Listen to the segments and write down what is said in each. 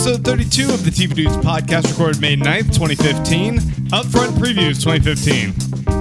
episode 32 of the TV Dudes podcast, recorded May 9th, 2015. Upfront previews 2015.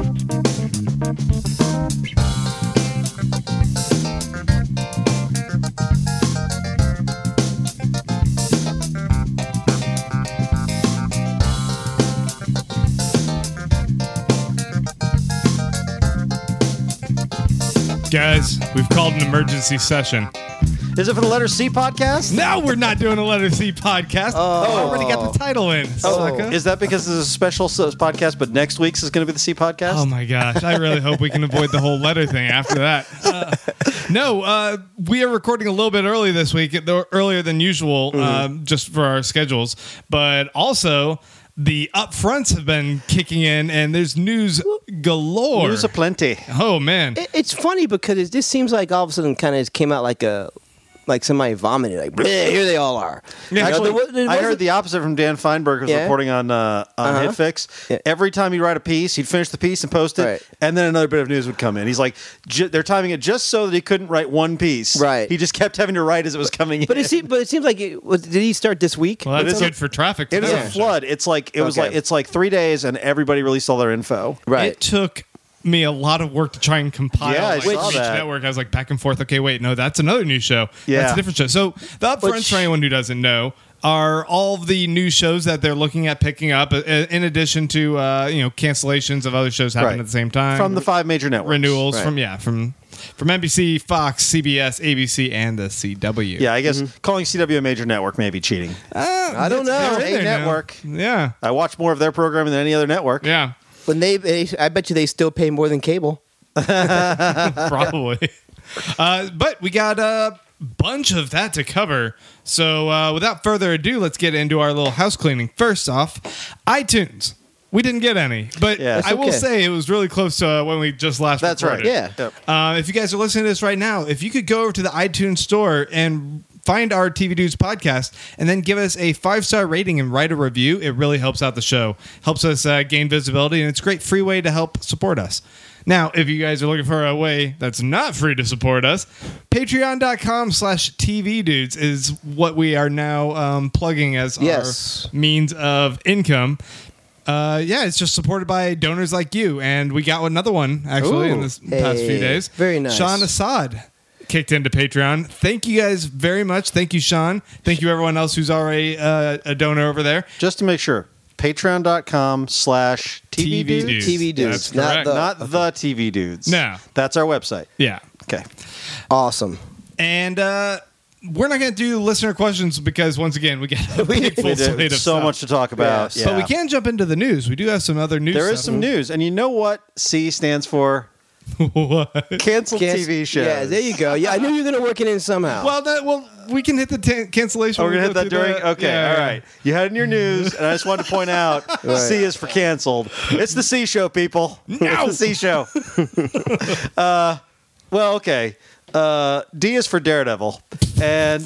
Guys, we've called an emergency session. Is it for the Letter C podcast? No, we're not doing a Letter C podcast. I already got the title in. Sucker. Is that because this is a special podcast, but next week's is going to be the C podcast? Oh my gosh, I really hope we can avoid the whole letter thing after that. We are recording a little bit early this week, earlier than usual, just for our schedules. But also, the upfronts have been kicking in, and there's news galore. News aplenty. Oh, man. It's funny because it just seems like all of a sudden kind of came out like somebody vomited. Like, here they all are. Yeah. Actually, I heard the opposite from Dan Feinberg, who's reporting on HitFix. Yeah. Every time he'd write a piece, he'd finish the piece and post it, Right. and then another bit of news would come in. He's like, they're timing it just so that he couldn't write one piece. Right. He just kept having to write as it was coming But in. it seems like did he start this week? Well, that's good for traffic. It is today. a flood. It's like it's like 3 days, and everybody released all their info. Right. It took me a lot of work to try and compile Yeah, I like, saw each that. network. I was like back and forth. Okay, wait, no, that's another news show. Yeah. That's a different show. So the upfronts, for anyone who doesn't know, are all of the new shows that they're looking at picking up, in addition to cancellations of other shows happening Right. at the same time From the 5 major networks. renewals Right. from NBC, Fox, CBS, ABC, and the CW. Yeah, I guess calling CW a major network may be cheating. I don't know. They're in there A now. network. Yeah, I watch more of their programming than any other network. yeah, When I bet you they still pay more than cable. probably. But we got a bunch of that to cover. So without further ado, let's get into our little house cleaning. First off, iTunes. We didn't get any, but Yeah. I will okay. say it was really close to when we just last That's right. recorded. Yeah. Yep. If you guys are listening to this right now, if you could go over to the iTunes store and find our TV Dudes podcast and then give us a 5-star rating and write a review, it really helps out the show. Helps us gain visibility, and it's a great free way to help support us. Now, if you guys are looking for a way that's not free to support us, patreon.com/TV Dudes is what we are now plugging as Yes. our means of income. It's just supported by donors like you. And we got another one, actually, in Ooh. this past few Hey, days. very nice. Sean Assad kicked into Patreon. Thank you guys very much. Thank you, Sean. Thank you, everyone else who's already a donor over there. Just to make sure, patreon.com/TV Dudes. TV Dudes, That's correct. Not the TV Dudes. No. That's our website. Yeah. Okay. Awesome. And we're not going to do listener questions because, once again, we got a big full slate of so stuff. much to talk about. Yes. But we can jump into the news. We do have some other news. There is stuff. some news. And you know what C stands for? What? Canceled TV shows. Yeah, there you go. Yeah, I knew you were going to work it in somehow. Well, we can hit the cancellation. Oh, we're when going to we hit that go during? through the- Okay, yeah, all yeah. right. You had it in your news, and I just wanted to point out C is for canceled. It's the C show, people. No. It's the C show. Well, okay. D is for Daredevil. And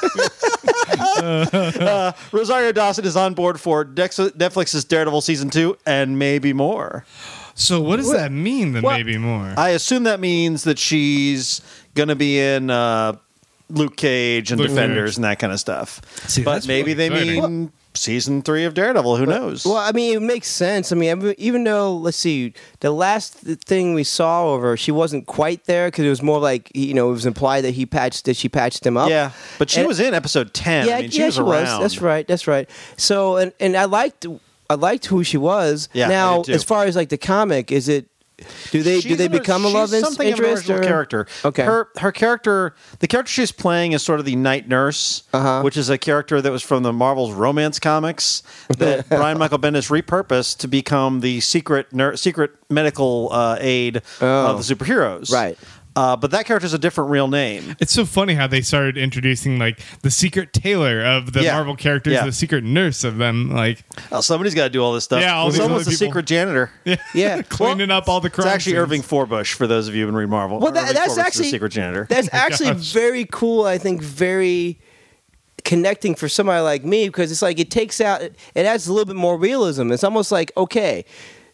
Rosario Dawson is on board for Netflix's Daredevil Season 2 and maybe more. So what does that mean, then Well, maybe more? I assume that means that she's going to be in Luke Cage and Luke Defenders Cage. and that kind of stuff. See, But that's maybe really they exciting. mean Season 3 of Daredevil. Who knows? Well, I mean, it makes sense. I mean, even though, let's see, the last thing we saw of her, she wasn't quite there because it was more like, it was implied that she patched him up. Yeah, but she And- was in episode 10. Yeah, I mean, she was she around. was. That's right. So, and I liked who she was. Yeah, I now, did too. as far as like the comic, is it? Do they become a love she's something of an interest original or character? Okay. Her character, the character she's playing is sort of the night nurse, which is a character that was from the Marvel's romance comics that Brian Michael Bendis repurposed to become the secret medical aid of the superheroes. Right. But that character is a different real name. It's so funny how they started introducing like the secret tailor of the Yeah. Marvel characters, Yeah. the secret nurse of them, like Oh, somebody's got to do all this stuff. Yeah, all these someone's other the people. secret janitor. Yeah. cleaning up all the It's crime actually scenes. Irving Forbush for those of you who read Marvel. Well, Irving that's Forbush is the actually secret janitor. That's actually gosh. very cool. I think very connecting for somebody like me because it's like it adds a little bit more realism. It's almost like, okay,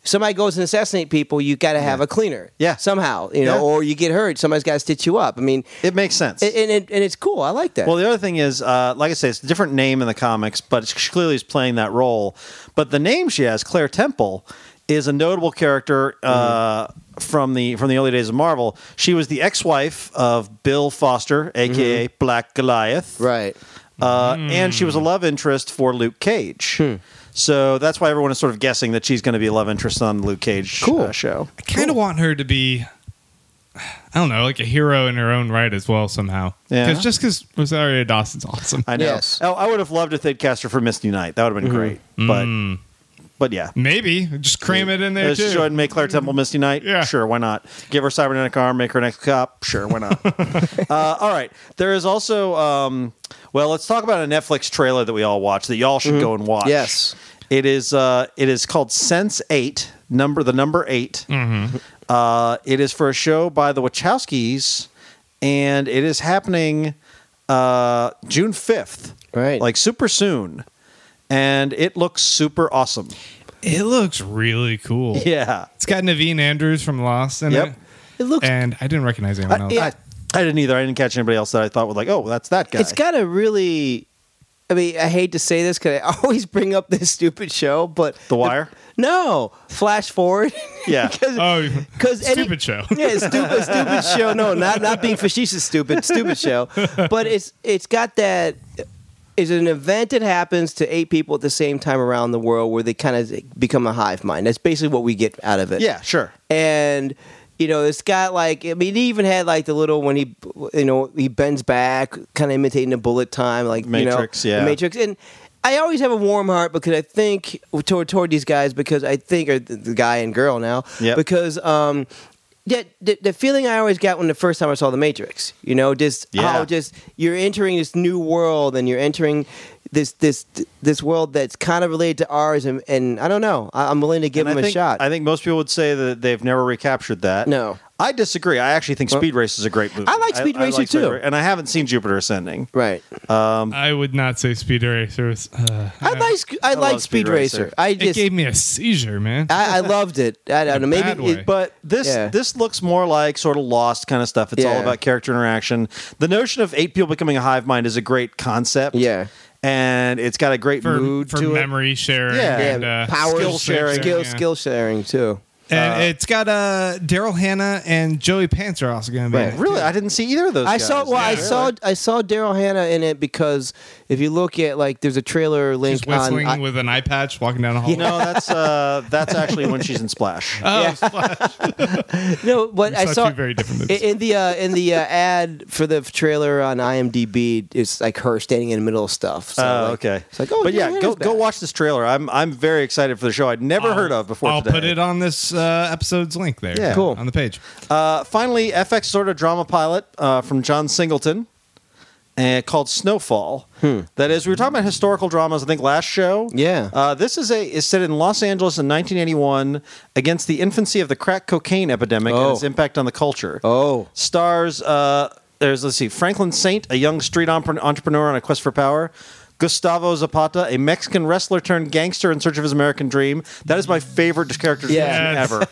somebody goes and assassinate people, you got to have a cleaner. Yeah. Somehow, you know, or you get hurt, somebody's got to stitch you up. I mean, It makes sense. and it's cool. I like that. Well, the other thing is, like I say, it's a different name in the comics, but she clearly is playing that role. But the name she has, Claire Temple, is a notable character from the early days of Marvel. She was the ex-wife of Bill Foster, a.k.a. Black Goliath. Right. And she was a love interest for Luke Cage. So that's why everyone is sort of guessing that she's going to be a love interest on the Luke Cage show. I kind of want her to be, I don't know, like a hero in her own right as well somehow. Yeah. Because Rosario Dawson's awesome. I know. Yes. Oh, I would have loved if they'd cast her for Misty Knight. That would have been great. But yeah. Maybe. Just cram it in there, Let's too. just go ahead and make Claire Temple Misty Knight? Yeah. Sure, why not? Give her a cybernetic arm, make her an ex-cop? Sure, why not? All right. There is also, well, let's talk about a Netflix trailer that we all watched that y'all should go and watch. Yes. It is called Sense8, the number 8. It is for a show by the Wachowskis, and it is happening June 5th. Right. Like super soon. And it looks super awesome. It looks really cool. Yeah. It's got Naveen Andrews from Lost in Yep. it. It looks. And I didn't recognize anyone else. Yeah. I didn't either. I didn't catch anybody else that I thought was like, oh, that's that guy. It's got a really. I mean, I hate to say this because I always bring up this stupid show, but The Wire? No, Flash Forward. Yeah. Because Stupid show. Yeah, stupid show. No, not being facetious. Stupid show. But it's got that. It's an event that happens to 8 people at the same time around the world where they kind of become a hive mind. That's basically what we get out of it. Yeah, sure. And it's got like, I mean, he even had like the little when he bends back, kind of imitating the bullet time, like Matrix, the Matrix. And I always have a warm heart because I think toward these guys because I think or the guy and girl now because the feeling I always got when the first time I saw the Matrix, how you're entering this new world and you're entering this world that's kind of related to ours, and I don't know. I'm willing to give them a shot. I think most people would say that they've never recaptured that. No. I disagree. I actually think Speed Race is a great movie. I like Speed Racer too. And I haven't seen Jupiter Ascending. Right. I would not say Speed Racer was... I like Speed Racer. It gave me a seizure, man. I loved it. I don't know. Maybe, but this looks more like sort of Lost kind of stuff. It's all about character interaction. The notion of 8 people becoming a hive mind is a great concept. Yeah. And it's got a great mood for to memory sharing. Yeah, and, power skill sharing. Skill sharing too. And it's got Daryl Hannah and Joey Pants are also going to be in it. Really? I didn't see either of those guys. I saw Daryl Hannah in it because if you look at like there's a trailer link She's whistling with an eye patch walking down a hallway. No, that's actually when she's in Splash. Oh, Splash. No, but I saw two very different movies. in the ad for the trailer on IMDb. It's like her standing in the middle of stuff. So okay. It's like, oh, but yeah, go watch this trailer. I'm very excited for the show. I'd never heard of before. I'll today. put it on this episode's link there. Yeah. Cool. On the page. Finally, FX sort of drama pilot from John Singleton called Snowfall. That is, we were talking about historical dramas, I think, last show. Yeah. This is set in Los Angeles in 1981 against the infancy of the crack cocaine epidemic and its impact on the culture. Stars, there's, Franklin Saint, a young street entrepreneur on a quest for power. Gustavo Zapata, a Mexican wrestler turned gangster in search of his American dream. That is my favorite character ever.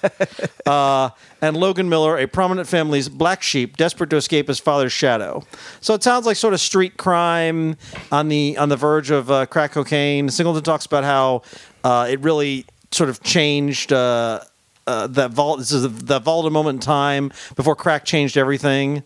And Logan Miller, a prominent family's black sheep, desperate to escape his father's shadow. So it sounds like sort of street crime on the verge of crack cocaine. Singleton talks about how it really sort of changed that volatile moment in time before crack changed everything.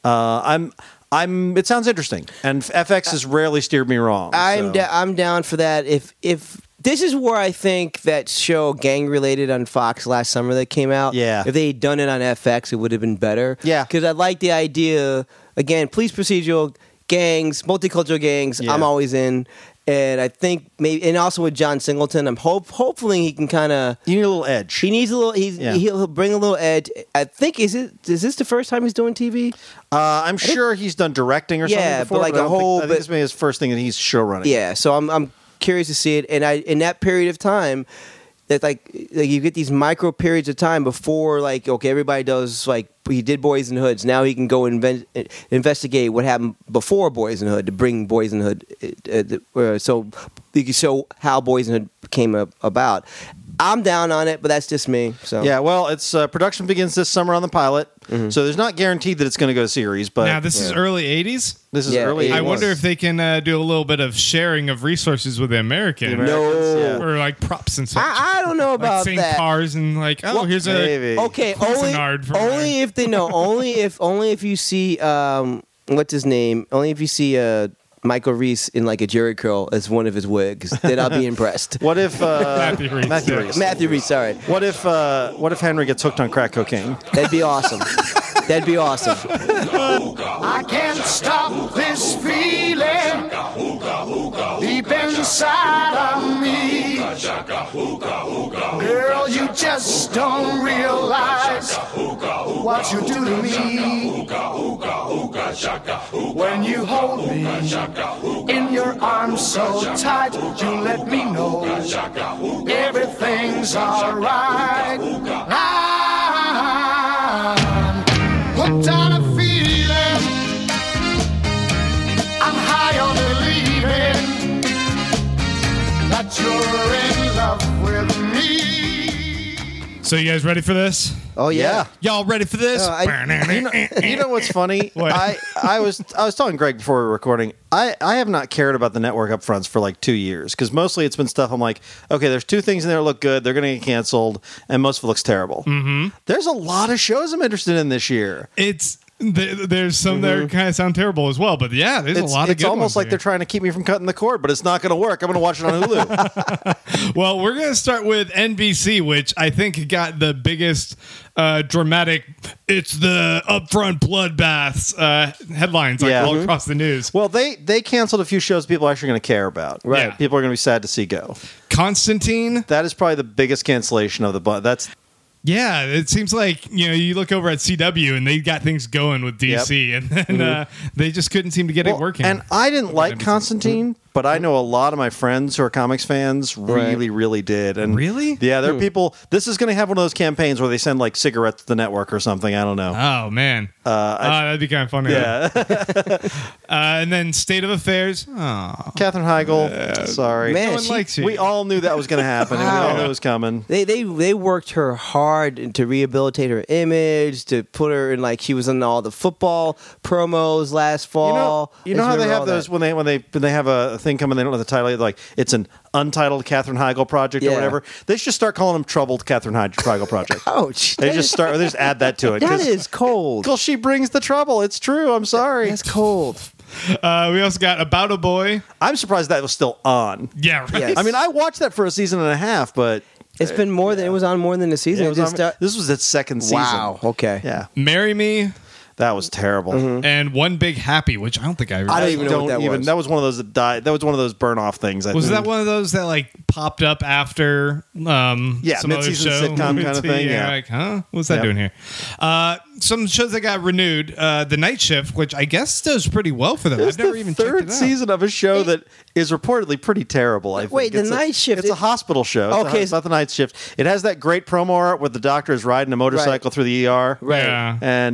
It sounds interesting, and FX has rarely steered me wrong. I'm down for that. If this is where I think that show Gang Related on Fox last summer that came out. Yeah. If they had done it on FX, it would have been better. Yeah. Because I like the idea. Again, police procedural gangs, multicultural gangs. Yeah. I'm always in. And I think maybe, and also with John Singleton, I'm hopefully he can kind of. You need a little edge. He needs a little. He'll bring a little edge. I think is this the first time he's doing TV? I'm sure he's done directing or something before. But like I think this may be his first thing that he's showrunning. Yeah, so I'm curious to see it, and in that period of time, that like you get these micro periods of time before everybody does he did Boys in the Hoods. Now he can go investigate what happened before Boys in the Hood to bring Boys in the Hood, so you can show how Boys in the Hood came about. I'm down on it, but that's just me. So Yeah, well, it's production begins this summer on the pilot, so there's not guaranteed that it's going to go series. But Now, this is early 80s? this is Yeah, early. I 80s. wonder if they can do a little bit of sharing of resources with the American. No. Or like props and such. I don't know like about same that. cars and like, oh, Well, here's a... maybe. Okay, only Cuisinart from if they know. Only if you see what's his name? Only if you see Michael Reese in like a Jerry curl as one of his wigs, then I'll be impressed. What if Matthew Reese. Matthew Yeah. Reese. Matthew Reese, sorry, What if Henry gets hooked on crack cocaine? that'd be awesome. That'd be awesome. I can't stop this feeling deep inside of me. Girl, you just don't realize what you do to me. When you hold me in your arms so tight, you let me know everything's alright. I'm hooked on a feeling. I'm high on believing that you're in love with me. So you guys ready for this? Oh yeah. Y'all ready for this? You know what's funny? What? I was telling Greg before we were recording. I have not cared about the network upfronts for like 2 years because mostly it's been stuff I'm like, okay, there's two things in there that look good. They're going to get canceled, and most of it looks terrible. Mm-hmm. There's a lot of shows I'm interested in this year. There's some that kind of sound terrible as well, but yeah, there's a lot of It's good almost ones like here. they're trying to keep me from cutting the cord, but it's not going to work. I'm going to watch it on Hulu. Well, we're going to start with NBC, which I think got the biggest dramatic, it's the upfront bloodbaths headlines like Yeah. all across the news. Well, they canceled a few shows people are actually going to care about. Right. Yeah. People are going to be sad to see go. Constantine. That is probably the biggest cancellation of the bunch. That's Yeah, it seems like, you look over at CW and they got things going with DC, and then they just couldn't seem to get it working. And I didn't like NBC. Constantine, but I know a lot of my friends who are comics fans really, really did. And Really? Yeah, there are people. This is going to have one of those campaigns where they send like cigarettes to the network or something. I don't know. Oh, man. That'd be kind of funny. Yeah. And then State of Affairs. Oh, Katherine Heigl. Sorry. Man, no one she- likes you. We all knew that was going to happen, and we all knew it was coming. They worked her hard to rehabilitate her image, to put her in like she was in all the football promos last fall. You know I how just they remember have all those that. when they have a thing coming, they don't know the title. Like it's an untitled Katherine Heigl project or Yeah. whatever. They should just start calling them Troubled Katherine Heigl project. Ouch! They just add that to it. That is cold. Because she brings the trouble. It's true. I'm sorry. That's cold. we also got About a Boy. I'm surprised that was still on. Yeah, right. Yes. I mean, I watched that for a season and a half, but It's been more than it was on more than a season. it was It on- just, this was its second season. wow. Okay. Yeah, Marry Me that was terrible. and One Big Happy, which I don't think I ever I don't even know what that was. That was one of those that died. That was one of those burn off things. I Was think. that one of those that like popped up after some other mid-season show? sitcom kind of thing, yeah. Like, huh? What's that Yep. doing here? Some shows that got renewed. The Night Shift, which I guess does pretty well for them. It's I've never the even checked third it out. season of a show that is reportedly pretty terrible. I think. Wait, The It's Night Shift, It's a hospital show. Okay. It's about the night shift. It has that great promo art where the doctor is riding a motorcycle through the ER. Right. Yeah. And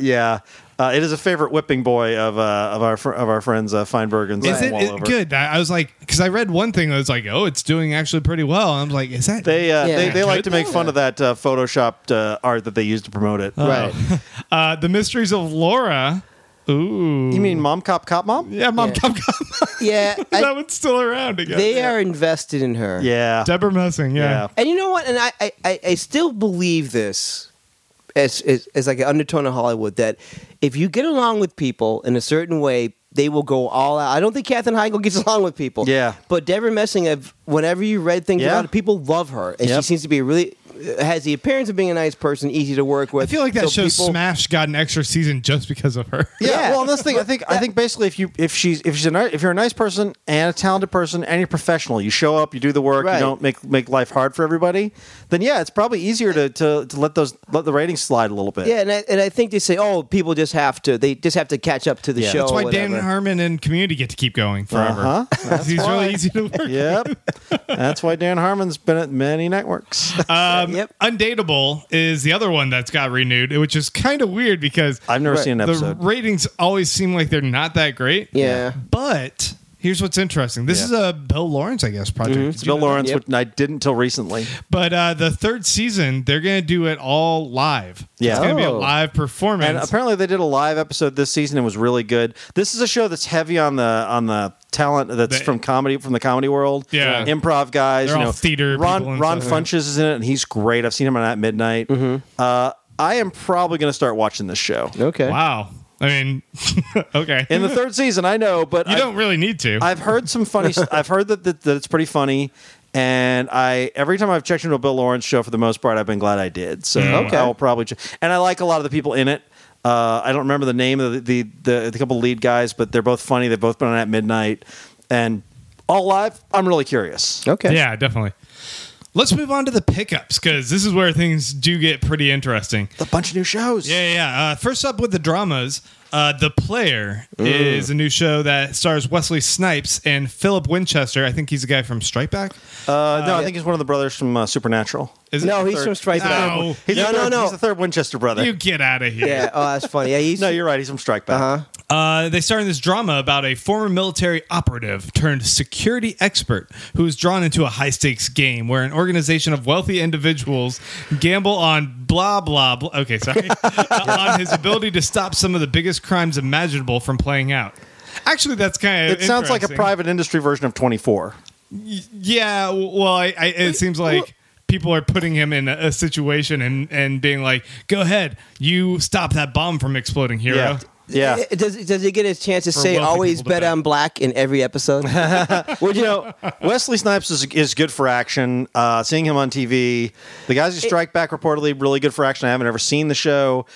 it is a favorite whipping boy of our friends Feinberg and Is Sam it Wallover. good? I was like, because I read one thing that was like, oh, it's doing actually pretty well. And I'm like, is that They like Good to make though? fun of that photoshopped art that they used to promote it. Right. The Mysteries of Laura? Ooh, You mean Mom Cop Cop Mom? yeah, Mom Yeah. Cop Cop. Yeah. That one's still around again. They are invested in her. Yeah. Deborah Messing. Yeah. And you know what? And I still believe this as like an undertone of Hollywood that if you get along with people in a certain way, they will go all out. I don't think Katherine Heigl gets along with people. Yeah. But Deborah Messing, whenever you read things Yeah. about it, people love her. And she Yep. seems to be has the appearance of being a nice person, easy to work with. I feel like that So show people- Smash got an extra season just because of her. Yeah, well, and that's the thing. I think basically if you're a nice person and a talented person and you're professional, you show up, you do the work, Right. you don't make life hard for everybody. Then yeah, it's probably easier to let the ratings slide a little bit. Yeah, and I think they say, oh, people just have to catch up to the Yeah. show. That's why or Dan whatever. Harmon and Community get to keep going forever. He's why. really easy to work. Yep. That's why Dan Harmon's been at many networks. Yep. Undateable is the other one that's got renewed, which is kind of weird because I've never seen an the episode. ratings always seem like they're not that great. Yeah. But Here's what's interesting. This is a Bill Lawrence, I guess, project. It's Bill Lawrence, which I didn't until recently. But the third season, they're going to do it all live. Yeah. It's going to be a live performance. And apparently they did a live episode this season and was really good. This is a show that's heavy on the talent that's from the comedy world. Yeah. Improv guys. They're all theater people and Ron stuff. Funches is in it, and he's great. I've seen him on At Midnight. I am probably going to start watching this show. Okay. Wow. I mean, okay. In the third season, I know, but you don't really need to. I've heard some funny. I've heard that it's pretty funny, and every time I've checked into a Bill Lawrence show, for the most part, I've been glad I did. So I will probably. And I like a lot of the people in it. I don't remember the name of the couple lead guys, but they're both funny. They've both been on At Midnight, and all live. I'm really curious. Okay. Yeah, definitely. Let's move on to the pickups, because this is where things do get pretty interesting. A bunch of new shows. Yeah. First up with the dramas, The Player is a new show that stars Wesley Snipes and Philip Winchester. I think he's a guy from Strike Back. No, I think he's one of the brothers from Supernatural. Is it? No, he's from Strike Back. No. He's No. He's the third Winchester brother. You get out of here. Yeah. Oh, that's funny. Yeah. He's No, you're right. He's from Strike Back. They star in this drama about a former military operative turned security expert who is drawn into a high-stakes game where an organization of wealthy individuals gamble on blah, blah, blah. Okay, sorry. On his ability to stop some of the biggest crimes imaginable from playing out. Actually, that's kind of It sounds like a interesting. private industry version of 24. Yeah, well, it seems like people are putting him in a situation and being like, go ahead, you stop that bomb from exploding, hero. Yeah. Does he get his chance to say wealthy always people to bet bet. on black in every episode? Well, Wesley Snipes is good for action. Seeing him on TV, the guys who Strike Back reportedly really good for action. I haven't ever seen the show.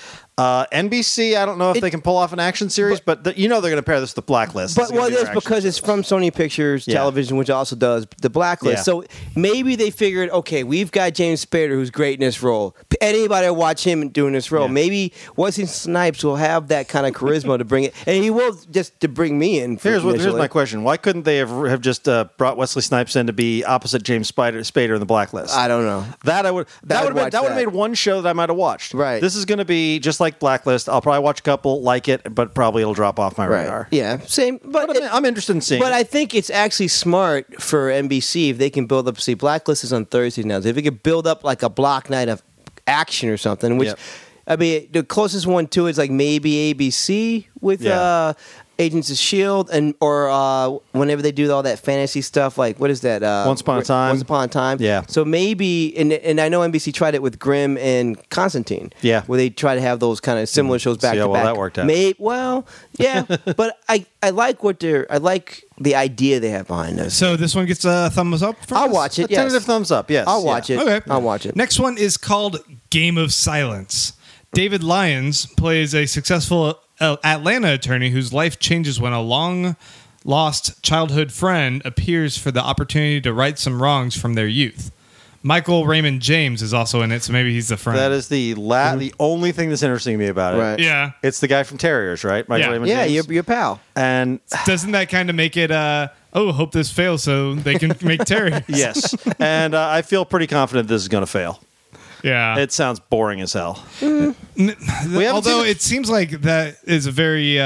NBC, I don't know if they can pull off an action series, but they're going to pair this with The Blacklist. But that's because it's from Sony Pictures Television, which also does The Blacklist. Yeah. So maybe they figured, okay, we've got James Spader, who's great in this role. Anybody will watch him doing this role. Yeah. Maybe Wesley Snipes will have that kind of charisma to bring it, and he will just to bring me in. Here's my question: why couldn't they have just brought Wesley Snipes in to be opposite James Spader in The Blacklist? I don't know. That would have watch that. made one show that I might have watched. Right. This is going to be just like Blacklist. I'll probably watch a couple, like it, but probably it'll drop off my radar. Yeah, same. But I'm interested in seeing. But it. I think it's actually smart for NBC if they can build up. See, Blacklist is on Thursdays now. So if they could build up like a block night of action or something, which Yep. I mean, the closest one to it is like maybe ABC with Agents of S.H.I.E.L.D. or whenever they do all that fantasy stuff, like what is that? Once Upon a Time. Once Upon a Time. Yeah. So maybe, and I know NBC tried it with Grimm and Constantine. Yeah. Where they try to have those kind of similar shows back See to how well back. that worked out. Yeah, but I like I like the idea they have behind this. So this one gets a thumbs up from I'll us? watch it. A tentative thumbs up. Yes, I'll watch it. Okay. I'll watch it. Next one is called Game of Silence. David Lyons plays a successful Atlanta attorney whose life changes when a long-lost childhood friend appears for the opportunity to right some wrongs from their youth. Michael Raymond James is also in it, so maybe he's the friend. That is the only thing that's interesting to me about it. Right. Yeah. It's the guy from Terriers, right? Michael Yeah. Raymond Yeah, James. your pal. And Doesn't that kind of make it, hope this fails so they can make Terry? yes, and I feel pretty confident this is going to fail. Yeah. It sounds boring as hell. Although seen it seems like that is a very,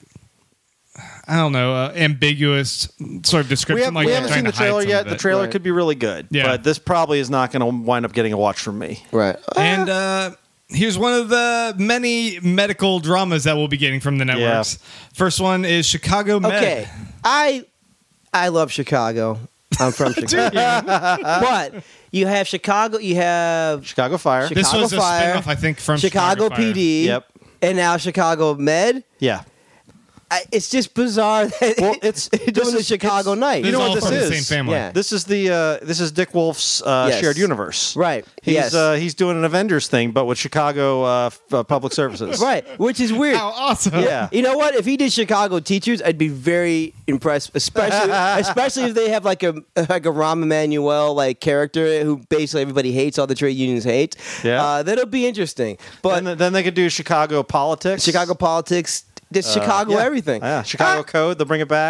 ambiguous sort of description. We haven't seen the trailer yet. The trailer Right. could be really good, Yeah. but this probably is not going to wind up getting a watch from me. Right. And here's one of the many medical dramas that we'll be getting from the networks. First one is Chicago Med. Okay. I love Chicago. I'm from Chicago. But you have Chicago, you have Chicago Fire. This Chicago was a Fire, spinoff, I think, from Chicago Fire. PD. Yep. And now Chicago Med. Yeah. It's just bizarre that Well, it's doing the Chicago night. This You know is what all this from the is? same family. Yeah. This is Dick Wolf's shared universe. Right. He's Yes. he's doing an Avengers thing, but with Chicago public services. Right, which is weird. How awesome. Yeah. You know what? If he did Chicago teachers, I'd be very impressed, especially if they have like a Rahm Emanuel like character who basically everybody hates, all the trade unions hate. Yeah. That'll be interesting. But And then they could do Chicago politics. Chicago politics, just Chicago Yeah. everything. Yeah. Chicago Code. They'll bring it back.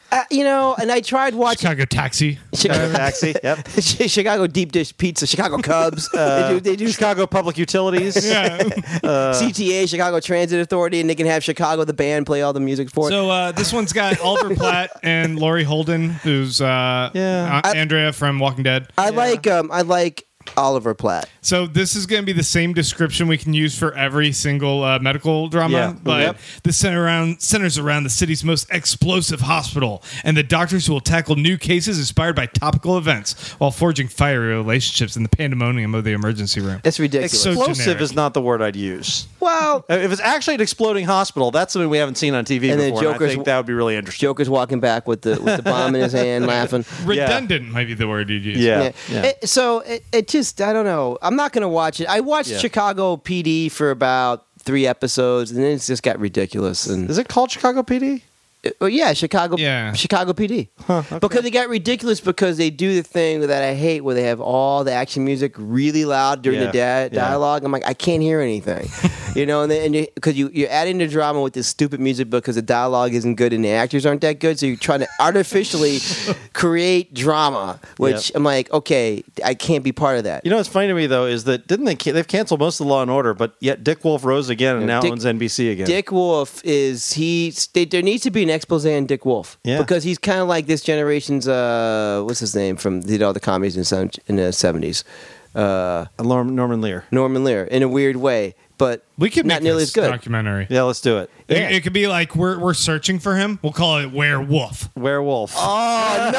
And I tried watching Chicago Taxi. Chicago Taxi. Yep. Chicago Deep Dish Pizza, Chicago Cubs. They do Chicago Public Utilities. Yeah. CTA, Chicago Transit Authority, and they can have Chicago the band play all the music for it. So this one's got Oliver Platt and Laurie Holden, who's Andrea from Walking Dead. I like Oliver Platt. So this is going to be the same description we can use for every single medical drama, Yeah. but this centers around the city's most explosive hospital and the doctors who will tackle new cases inspired by topical events while forging fiery relationships in the pandemonium of the emergency room. It's ridiculous. So Explosive generic. is not the word I'd use. Well, If it's actually an exploding hospital, that's something we haven't seen on TV And then before. And I Joker's- think that would be really interesting. Joker's walking back with the bomb in his hand, laughing. Redundant might be the word you'd use. Yeah. It just, I don't know. I'm not going to watch it. I watched Chicago PD for about 3 episodes, and then it's just got ridiculous. And Is it called Chicago PD? Chicago PD. Because it got ridiculous because they do the thing that I hate where they have all the action music really loud during the dialogue. I'm like, I can't hear anything. Because you're adding the drama with this stupid music because the dialogue isn't good and the actors aren't that good, so you're trying to artificially create drama, which I'm like, okay, I can't be part of that. You know what's funny to me though is that they've canceled most of the Law and Order, but yet Dick Wolf rose again and now owns NBC again. Dick Wolf there needs to be an expose on Dick Wolf because he's kind of like this generation's what's his name from all the comedies in the 70s. Norman Lear in a weird way, but We could not make nearly this as good. documentary. Yeah, let's do it. It could be like we're searching for him. We'll call it Werewolf. Werewolf. Oh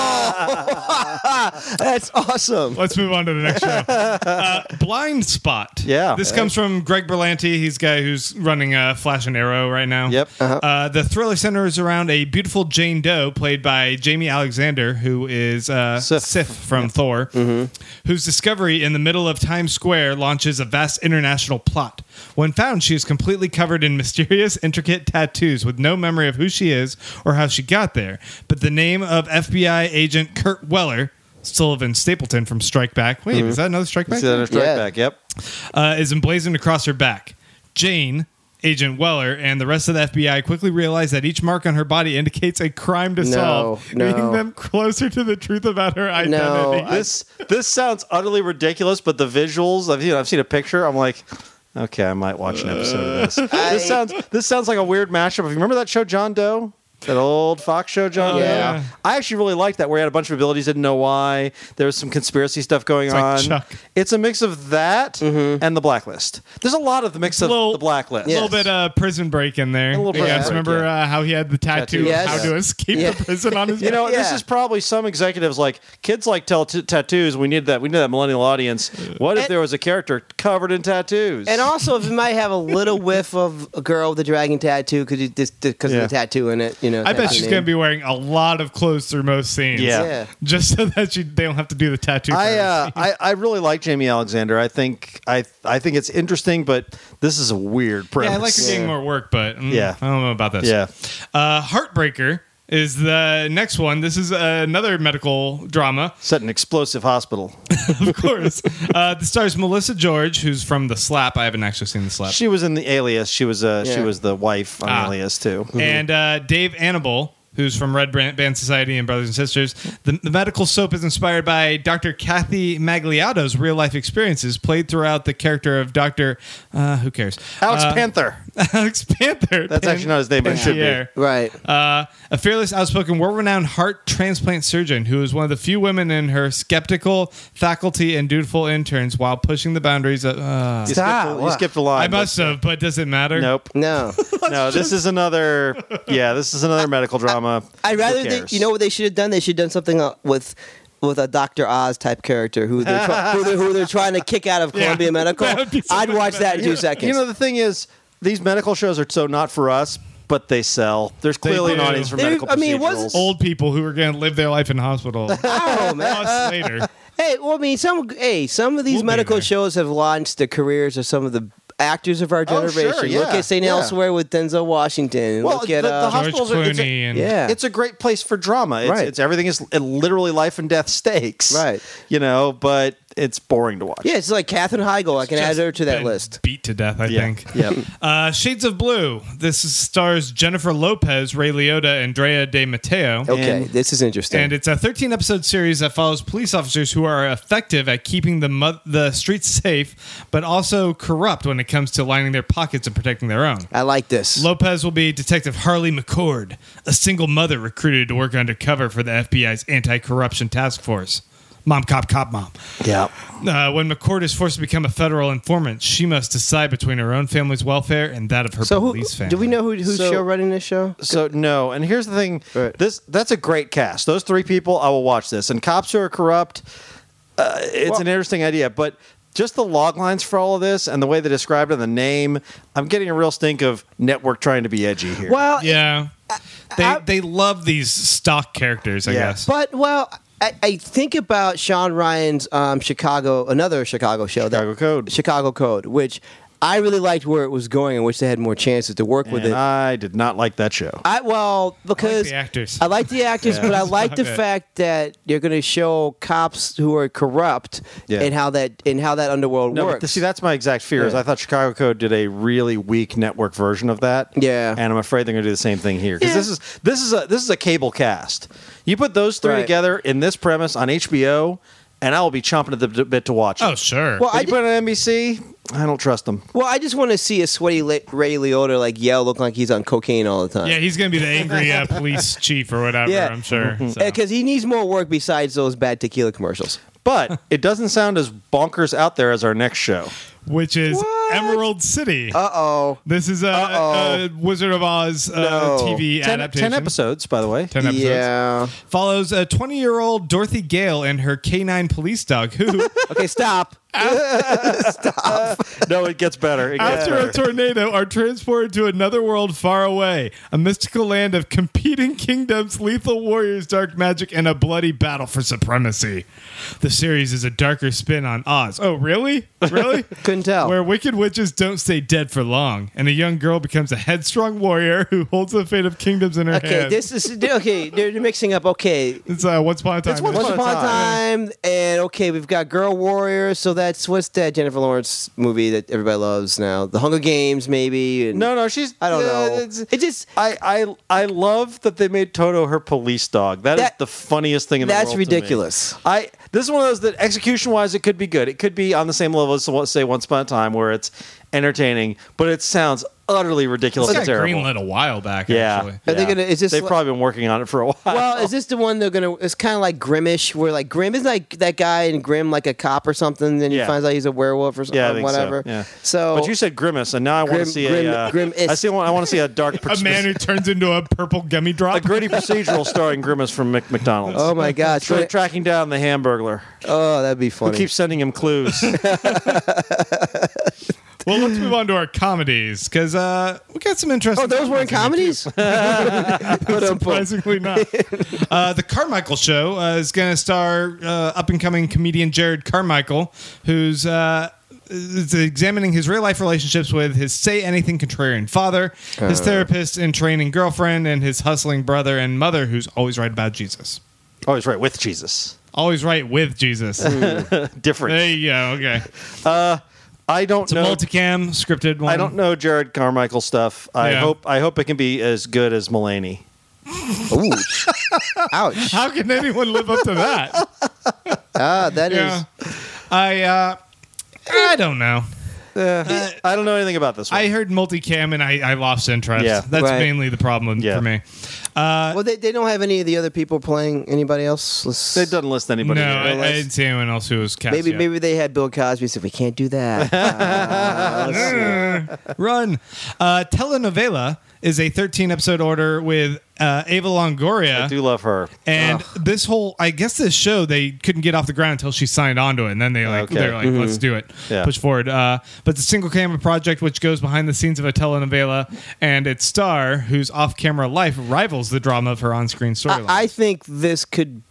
no, that's awesome. Let's move on to the next show. Blind Spot. Yeah. This comes from Greg Berlanti. He's the guy who's running Flash and Arrow right now. Yep. The thriller centers around a beautiful Jane Doe, played by Jamie Alexander, who is Sif from Thor, whose discovery in the middle of Times Square launches a vast international plot. When found, she is completely covered in mysterious, intricate tattoos with no memory of who she is or how she got there. But the name of FBI agent Kurt Weller, Sullivan Stapleton from Strike Back. Wait, is that another Strike Back? Is that another Strike Back? Yep. Is emblazoned across her back. Jane, Agent Weller, and the rest of the FBI quickly realize that each mark on her body indicates a crime to solve, making them closer to the truth about her identity. This sounds utterly ridiculous, but the visuals, I've seen a picture. I'm like, okay, I might watch an episode of this. This sounds like a weird mashup. If you remember that show, John Doe? That old Fox show, John Doe? Yeah. I actually really liked that, where he had a bunch of abilities, didn't know why. There was some conspiracy stuff going on. Like Chuck. It's a mix of that and The Blacklist. There's a lot of the mix of The Blacklist. A little bit Prison Break in there. A little Prison Break, remember how he had the tattoo of how to escape the prison on his back? This is probably some executives like, kids like tattoos. We need that millennial audience. What if there was a character covered in tattoos? And also, if it might have a little whiff of a girl with a dragon tattoo because of the tattoo in it. I bet she's going to be wearing a lot of clothes through most scenes. Yeah. Just so that they don't have to do the tattoo. I really like Jamie Alexander. I think it's interesting, but this is a weird premise. Yeah, I like her getting more work, but I don't know about this. Yeah. Heartbreaker is the next one. This is another medical drama. Set in an explosive hospital. Of course. This stars Melissa George, who's from The Slap. I haven't actually seen The Slap. She was in the Alias. She was the wife on Alias too. And Dave Annable, who's from Red Band Society and Brothers and Sisters. The medical soap is inspired by Dr. Kathy Magliato's real-life experiences, played throughout the character of Dr. Who cares? Alex Panther. Alex Panther. That's actually not his name, but it should be. Right. A fearless, outspoken, world-renowned heart transplant surgeon who is one of the few women in her skeptical faculty and dutiful interns while pushing the boundaries of... You skipped a line. I must have, but does it matter? Nope. No. No, this is another medical drama. I'd rather you know what they should have done? They should have done something with a Dr. Oz type character who they're trying to kick out of Columbia Medical. I'd watch that in 2 seconds. You know, the thing is, these medical shows are so not for us, but they sell. There's clearly an audience for medical procedurals. Old people who are going to live their life in hospital. Oh, man. Us later. Hey, well, I mean, some of these medical shows have launched the careers of some of the actors of our generation. Sure, yeah, look at St. Elsewhere with Denzel Washington. Well, look at the hospitals George Clooney it's a great place for drama. It's everything is literally life and death stakes. Right. You know, but it's boring to watch. Yeah, it's like Katherine Heigl. I can add her to that Been list. Beat to death, I think. Yep. Shades of Blue. This stars Jennifer Lopez, Ray Liotta, and Drea De Matteo. Okay, And- this is interesting. And it's a 13-episode series that follows police officers who are effective at keeping the streets safe, but also corrupt when it comes to lining their pockets and protecting their own. I like this. Lopez will be Detective Harley McCord, a single mother recruited to work undercover for the FBI's anti-corruption task force. Mom, cop, cop, mom. Yeah. When McCord is forced to become a federal informant, she must decide between her own family's welfare and that of her So police family. do we know who's So- show running this show? So no, and here's the thing: Right. that's a great cast. Those three people, I will watch this. And cops who are corrupt, it's an interesting idea, but just the log lines for all of this and the way they described it, and the name, I'm getting a real stink of network trying to be edgy here. Well, Yeah. They love these stock characters, I Yeah. guess. but I think about Sean Ryan's another Chicago show, Chicago Code, which I really liked where it was going and wish they had more chances to work with and it. I did not like that show. Because the actors. I like the actors, but I like the Okay. fact that you're going to show cops who are corrupt Yeah. and how that underworld No, works. but see, that's my exact fear. Is Yeah. I thought Chicago Code did a really weak network version of that. Yeah. and I'm afraid they're going to do the same thing here because Yeah. this is a cable cast. You put those three Right. together in this premise on HBO, and I will be chomping at the bit to watch it. Oh, sure. Well, If you put it on NBC, I don't trust them. Well, I just want to see a sweaty Ray Liotta yell, look like he's on cocaine all the time. yeah, he's going to be the angry police chief or whatever, Yeah. I'm sure. So. Because he needs more work besides those bad tequila commercials. But it doesn't sound as bonkers out there as our next show. Which is What? Emerald City. Uh-oh. This is a Wizard of Oz No. TV 10 adaptation. episodes, by the way. 10 episodes. Yeah. Follows a 20-year-old Dorothy Gale and her canine police dog who, Okay, stop. No, it gets better. It gets after a better. tornado, are transported to another world far away, a mystical land of competing kingdoms, lethal warriors, dark magic, and a bloody battle for supremacy. The series is a darker spin on Oz. Oh, really? Really? Couldn't tell. Where wicked witches don't stay dead for long, and a young girl becomes a headstrong warrior who holds the fate of kingdoms in her Okay, hands. this is okay. They're mixing up. Okay, It's Once Upon a Time. It's Once Once Upon a Upon a Time, and okay, we've got Girl Warrior. So that's what's that Jennifer Lawrence movie that everybody loves now? The Hunger Games, maybe. And No, she's. I don't know. it's- It just I love that they made Toto her police dog. That is That- the funniest thing in the world. that's to me. ridiculous. This is one of those that execution wise it could be good. It could be on the same level as say Once Upon a Time where it's entertaining, but it sounds utterly ridiculous This and got terrible. greenlit a while back, Yeah, actually. Are they gonna- is this they've like- probably been working on it for a while. Well, is this the one they're gonna? It's kind of like Grimish, where like Grimm is like that guy in Grimm, like a cop or something. Then he Yeah. finds out he's a werewolf or something, Yeah, I think whatever. so. Yeah. So, But you said Grimace, and now I want Grim- to see Grim- a. Grimace. I want to see a dark, A man who turns into a purple gummy drop. a gritty procedural starring Grimace from McDonald's. oh my God, Tracking down the Hamburglar oh, that'd be who funny. keeps sending him clues. Well, let's move on to our comedies because we got some interesting. Oh, those weren't comedies. Surprisingly not. The Carmichael Show is going to star up-and-coming comedian Jared Carmichael, who's is examining his real-life relationships with his say-anything contrarian father, his therapist and training girlfriend, and his hustling brother and mother, who's always right about Jesus. Always right with Jesus. Always right with Jesus. Different. There you go. Okay. I don't It's a know. multicam scripted one. I don't know Jared Carmichael stuff. I Yeah. hope it can be as good as Mulaney. Ooh, ouch. How can anyone live up to that? That is. Yeah. I don't know. I don't know anything about this one. I heard multicam and I lost interest. Yeah. That's Right. mainly the problem Yeah. for me. Well, they don't have any of the other people playing anybody else. They doesn't list anybody. No, here. I didn't see anyone else who was cast Maybe yet. maybe they had Bill Cosby. Said we can't do that. Run. Telenovela is a 13-episode order with Ava Longoria. I do love her. And this whole, I guess this show, they couldn't get off the ground until she signed on to it. And then they're like, let's do it. Yeah. Push forward. But the single camera project, which goes behind the scenes of a telenovela, and its star, whose off-camera life rivals the drama of her on-screen storyline. I think this could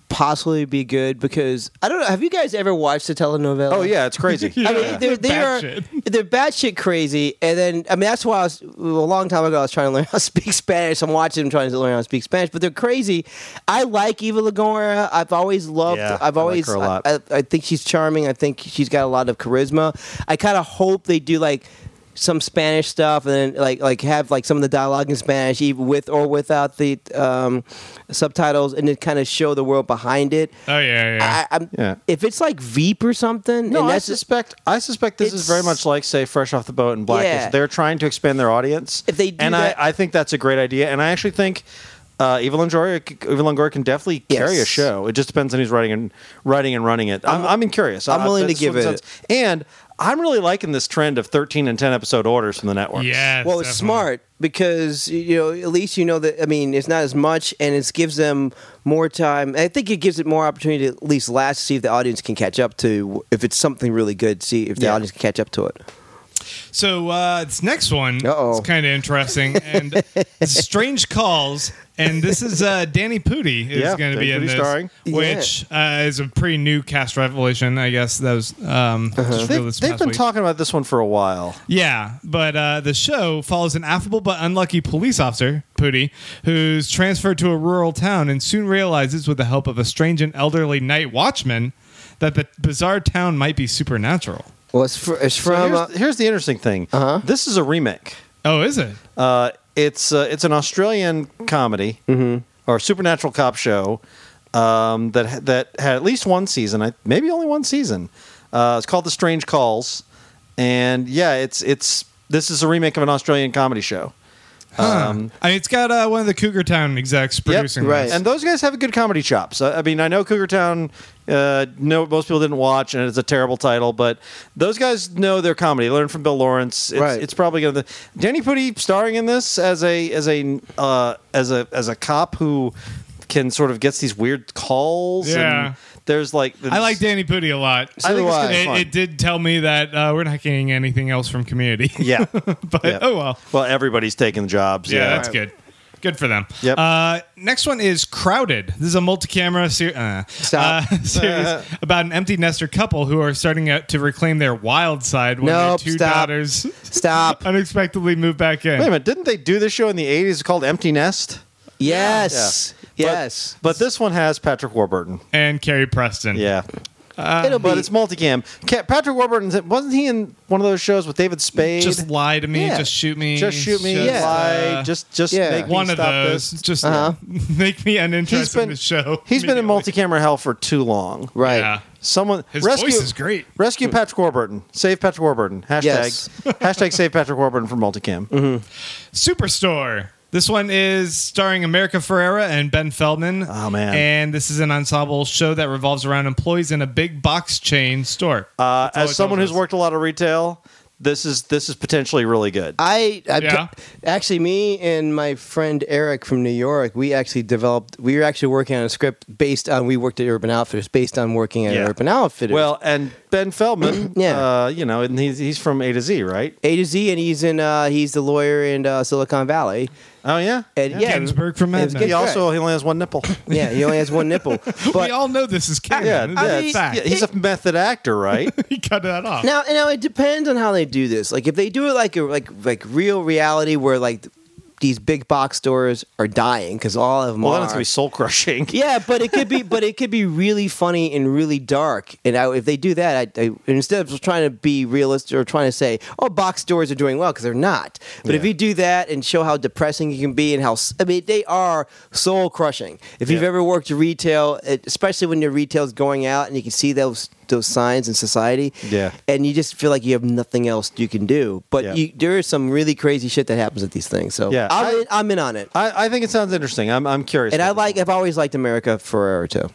possibly be good because I don't know. Have you guys ever watched the telenovela? Oh yeah, it's crazy. Yeah. I mean, they're batshit crazy, and then I mean that's why a long time ago I was trying to learn how to speak Spanish. I'm watching them trying to learn how to speak Spanish, but they're crazy. I like Eva Longoria. I've always loved. Yeah, I've always. I like her a lot. I think she's charming. I think she's got a lot of charisma. I kind of hope they do like some Spanish stuff, and then like have like some of the dialogue in Spanish, even with or without the subtitles, and then kind of show the world behind it. Oh yeah. If it's like Veep or something, No, and I that's suspect this is very much like, say, Fresh Off the Boat and Blackish. Yeah. They're trying to expand their audience. If they do and that- I think that's a great idea. And I actually think Eva Longoria can definitely carry a Yes. show. It just depends on who's writing and running it. I'm curious. I'm willing to This give one it- sounds- And I'm really liking this trend of 13 and 10 episode orders from the networks. Yes, well, it's definitely. smart because at least that. I mean, it's not as much, and it gives them more time. I think it gives it more opportunity to at least last, see if the audience can catch up to. If it's something really good, see if the audience can catch up to it. So this next one Uh-oh. is kind of interesting and Strange Calls, and this is Danny Pudi is Yeah, going to be Danny in Pudi this, starring. which is a pretty new cast revelation. I guess that was just revealed this They've past been week. talking about this one for a while. Yeah, but the show follows an affable but unlucky police officer, Pudi, who's transferred to a rural town and soon realizes, with the help of a strange and elderly night watchman, that the bizarre town might be supernatural. Well, it's from. So here's the interesting thing. This is a remake. Oh, is it? It's an Australian comedy or supernatural cop show that had at least one season, maybe only one season. It's called The Strange Calls, and yeah, this is a remake of an Australian comedy show. I mean, it's got one of the Cougar Town execs producing right. this. And those guys have good comedy chops. I mean, I know Cougar Town. Most people didn't watch, and it's a terrible title. But those guys know their comedy. They learned from Bill Lawrence. It's probably going to. Danny Pudi starring in this as a cop who can sort of gets these weird calls. Yeah. And there's like I like Danny Pudi a lot. I think it's I. fun. It did tell me that we're not getting anything else from Community. Yeah. But Yeah. oh well. Well, everybody's taking jobs. Yeah, Yeah, that's good. Good for them. Yep. Next one is Crowded. This is a multi-camera series about an empty nester couple who are starting out to reclaim their wild side when Nope, their two stop. daughters Stop. unexpectedly move back in. Wait a minute, didn't they do this show in the 80s called Empty Nest? Yes. Yeah. Yes. But this one has Patrick Warburton. And Carrie Preston. Yeah. It'll But be. it's multicam. Patrick Warburton, wasn't he in one of those shows with David Spade? Just lie to me. Yeah. Just shoot me. Just shoot me, Yeah. lie, just Yeah. make me one of stop those. this. Just Uh-huh. make me uninterested in the show. He's been in immediately. multi-camera hell for too long. Right. Yeah. Someone His rescue, voice is great. Rescue Patrick Warburton. Save Patrick Warburton. Hashtag Yes. hashtag save Patrick Warburton from multicam. Superstore. This one is starring America Ferrera and Ben Feldman. Oh, man. And this is an ensemble show that revolves around employees in a big box chain store. That's all it As someone tells who's us. worked a lot of retail, this is potentially really good. Yeah. Actually, me and my friend Eric from New York, we were actually working on a script we worked at Urban Outfitters, based on working at Yeah. Urban Outfitters. Well, and Ben Feldman, Yeah. and he's from A to Z, right? A to Z, and he's the lawyer in Silicon Valley. Oh yeah. And yeah, Ginsburg from Mad it's Men. He Ginsburg. also he only has one nipple. Yeah, he only has one nipple. We But all know this is canon. Yeah, This is yeah, a fact. yeah, he's a method actor, right? He cut that off. now it depends on how they do this. Like if they do it like real reality, where like these big box stores are dying because all of them Well, are. then it's gonna be soul crushing. Yeah, but it could be really funny and really dark. And if they do that, instead of trying to be realistic or trying to say, "Oh, box stores are doing well," because they're not. But if Yeah. you do that and show how depressing it can be and they are soul crushing. If you've Yeah. ever worked retail, especially when your retail's going out and you can see those signs in society, Yeah. and you just feel like you have nothing else you can do. But Yeah. there is some really crazy shit that happens at these things. So Yeah, I'm in on it. I think it sounds interesting. I'm curious. And about it. I've always liked America Ferrera too.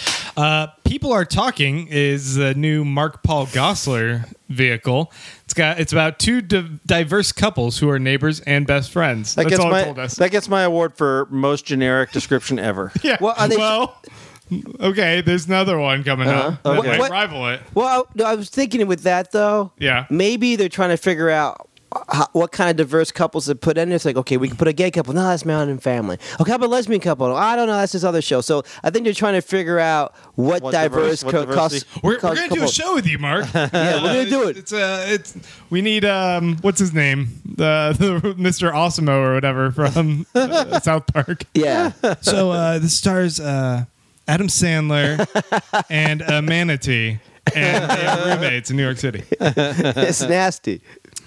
People Are Talking is the new Mark Paul Gosselaar vehicle. It's about two diverse couples who are neighbors and best friends. That That's gets all it told us. that gets my award for most generic description ever. Yeah. Well, are they- Okay. There's another one coming up that Okay. might What- rival it. Well, I was thinking with that though. Yeah. Maybe they're trying to figure out what kind of diverse couples to put in. It's like, okay, we can put a gay couple. No, that's Married and Family. Okay, how about a lesbian couple? I don't know. That's this other show. So I think they're trying to figure out what diverse diversity. We're going to do a show with you, Mark. Yeah, we're going to do it. It's we need what's his name, the Mr. Awesomeo or whatever from South Park. Yeah. So this stars Adam Sandler and a manatee, and they are roommates in New York City. It's nasty.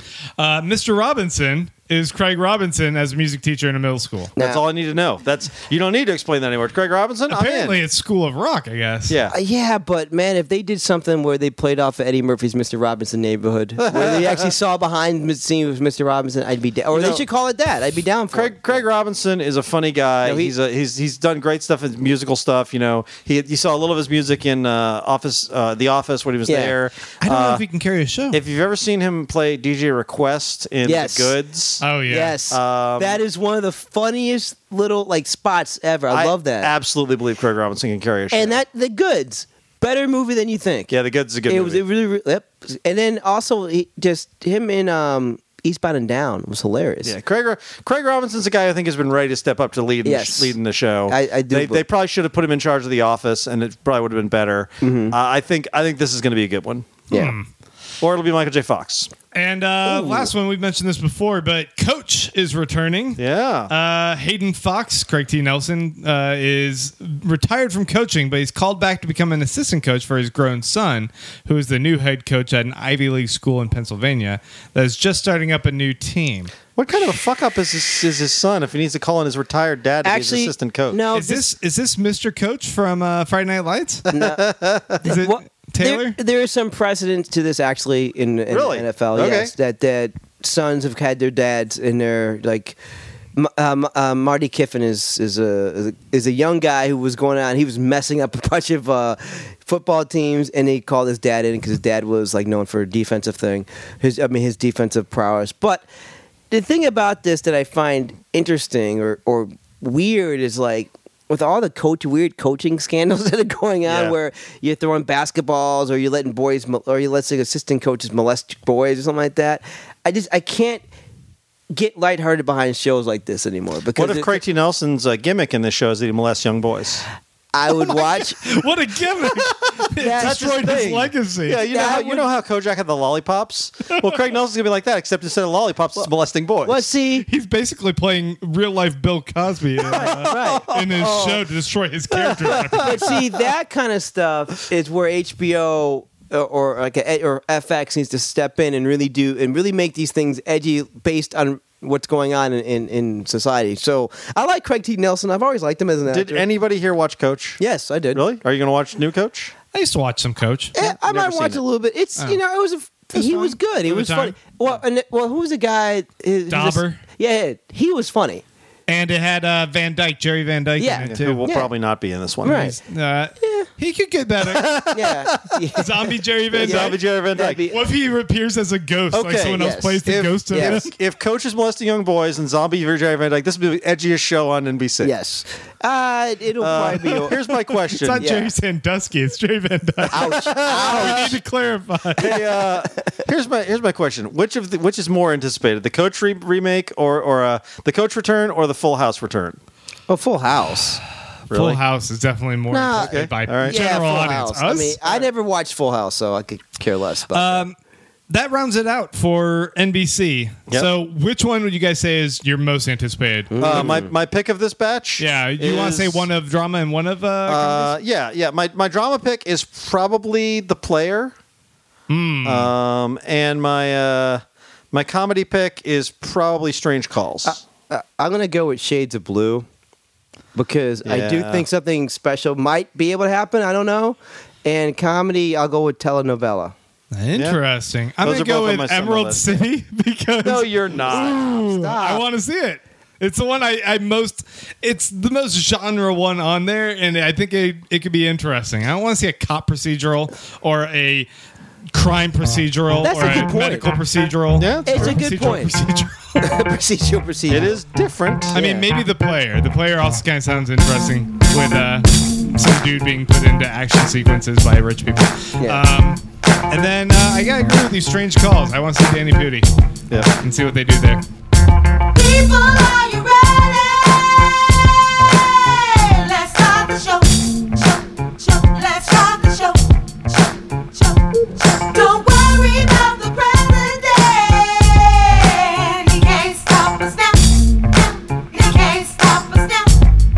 Mr. Robinson is Craig Robinson as a music teacher in a middle school. That's all I need to know. You don't need to explain that anymore. Craig Robinson? Apparently, it's School of Rock, I guess. Yeah. Yeah, but man, if they did something where they played off of Eddie Murphy's Mr. Robinson Neighborhood, where they actually saw behind the scene with Mr. Robinson, I'd be down. Or they should call it that. I'd be down for it. Craig Robinson is a funny guy. No, he's done great stuff in musical stuff. You saw a little of his music in The Office when he was there. I don't know if he can carry a show. If you've ever seen him play DJ Request in Yes. The Goods, Oh yeah. Yes. That is one of the funniest little spots ever. I love that. Absolutely believe Craig Robinson can carry a show. And The Goods, better movie than you think. Yeah, The Goods is a good movie. It really, yep. And then also him in Eastbound and Down was hilarious. Yeah, Craig Robinson's a guy I think has been ready to step up to leading the show. I do. They probably should have put him in charge of The Office, and it probably would have been better. Mm-hmm. I think this is going to be a good one. Yeah. Or it'll be Michael J. Fox. And last one, we've mentioned this before, but Coach is returning. Yeah. Hayden Fox, Craig T. Nelson, is retired from coaching, but he's called back to become an assistant coach for his grown son, who is the new head coach at an Ivy League school in Pennsylvania that is just starting up a new team. What kind of a fuck up is his son if he needs to call in his retired dad to be his assistant coach? No, Is this Mr. Coach from Friday Night Lights? No. Is it Taylor? There is some precedent to this actually in Really? the NFL. Okay. Yes, that sons have had their dads in their Marty Kiffin is a young guy who was going out. He was messing up a bunch of football teams, and he called his dad in because his dad was known for a defensive thing. His defensive prowess. But the thing about this that I find interesting or weird is with all the weird coaching scandals that are going on, where you're throwing basketballs or you're letting boys or you let assistant coaches molest boys or something like that. I can't get lighthearted behind shows like this anymore. Because what if Craig T. Nelson's gimmick in this show is that he molests young boys? I would watch. What a gimmick! That's destroyed his legacy. Yeah, you know how Kojak had the lollipops? Well, Craig Nelson's gonna be like that, except instead of lollipops, it's molesting boys. Well, see, He's basically playing real life Bill Cosby right. in his show to destroy his character. But see, that kind of stuff is where HBO or FX needs to step in and really make these things edgy based on what's going on in society. So I like Craig T. Nelson. I've always liked him as an actor. Did anybody here watch Coach? Yes, I did. Really? Are you going to watch New Coach? I used to watch some Coach. I might Never watch seen a little bit. It's he was good. He Good was time. funny. Who was the guy? Dauber. Yeah, he was funny. And it had Van Dyke, Jerry Van Dyke Yeah. in it Who too. will probably not be in this one. Right. He could get better. Yeah. Zombie Jerry Van Dyke. Zombie Jerry Van Dyke. That'd be- What if he appears as a ghost, like Okay, someone else yes. plays the ghost of yes. him? If Coach is molesting young boys and Zombie Jerry Van Dyke, this would be the edgiest show on NBC. Yes. It'll probably be. Here's my question. It's not Yeah. Jerry Sandusky, it's Jerry Van Dyke. Ouch. We Ouch. need to clarify. Hey, here's my question. Which is more anticipated, the Coach remake or the Coach return or the Full House return? A Full House. Really? Full House is definitely more Nah. anticipated by All right. general Full audience. House. Us? I mean, I never watched Full House, so I could care less. But That rounds it out for NBC. Yep. So, which one would you guys say is your most anticipated? My pick of this batch. Yeah, you want to say one of drama and one of comedy? Yeah. My drama pick is probably The Player. And my comedy pick is probably Strange Calls. I'm gonna go with Shades of Blue because I do Yeah. think something special might be able to happen. I don't know. And comedy, I'll go with telenovela. Interesting. I'm Those going to are go both on my with summer Emerald list. City because No, you're not. I want to see it. It's the one I most. It's the most genre one on there, and I think it could be interesting. I don't want to see a cop procedural or a crime procedural That's or a good a point. medical procedural. Yeah, It's a good Procedural, point. procedural. Procedure. It is different. I mean, maybe the player. The player also kind of sounds interesting with some dude being put into action sequences by rich people. Yeah. And then I gotta agree with these strange calls. I want to see Danny Pudi. Yeah. And see what they do there. People, are you ready? Let's start the show. Let's start the show. Don't worry about the president. He can't stop us now. He can't stop us now.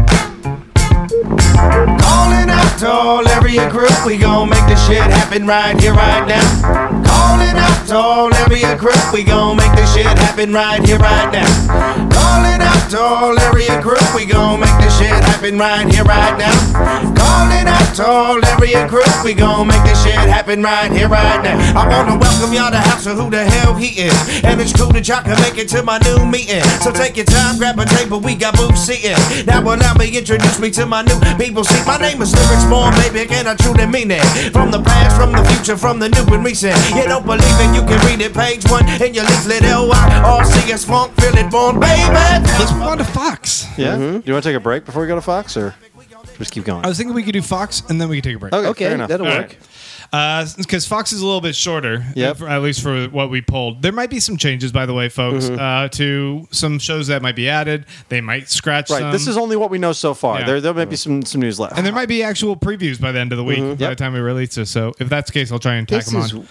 Calling out to all area group, we gon' make this shit happen right here, right now. Calling out to all area group, we gon' make this shit happen right here, right now. Calling out to all area group, we gon' make this shit happen right here, right now. Calling out to all area group, we gon' make this shit happen right here, right now. I wanna welcome y'all to House of Who the Hell He Is, and it's cool that y'all can make it to my new meeting. So take your time, grab a table, we got booths seating. Now allow me introduce me to my new people. See, my name is Lyrics Born, baby, and I truly mean it. From the past, from the future, from the new and recent. You don't believe it, you can read it, page 1 in your leaflet. L-Y-R-C-S Funk, feel it born, baby. Let's move on to Fox. Yeah. Do you want to take a break before we go to Fox, or just keep going? I was thinking we could do Fox and then we could take a break. Okay, fair enough. that'll All work. Because Fox is a little bit shorter, Yep. at least for what we pulled. There might be some changes, by the way, folks, to some shows that might be added. They might scratch Right. some. This is only what we know so far. Yeah. There might be some news left. And there might be actual previews by the end of the week by the Yep. time we release this. So if that's the case, I'll try and tack them on.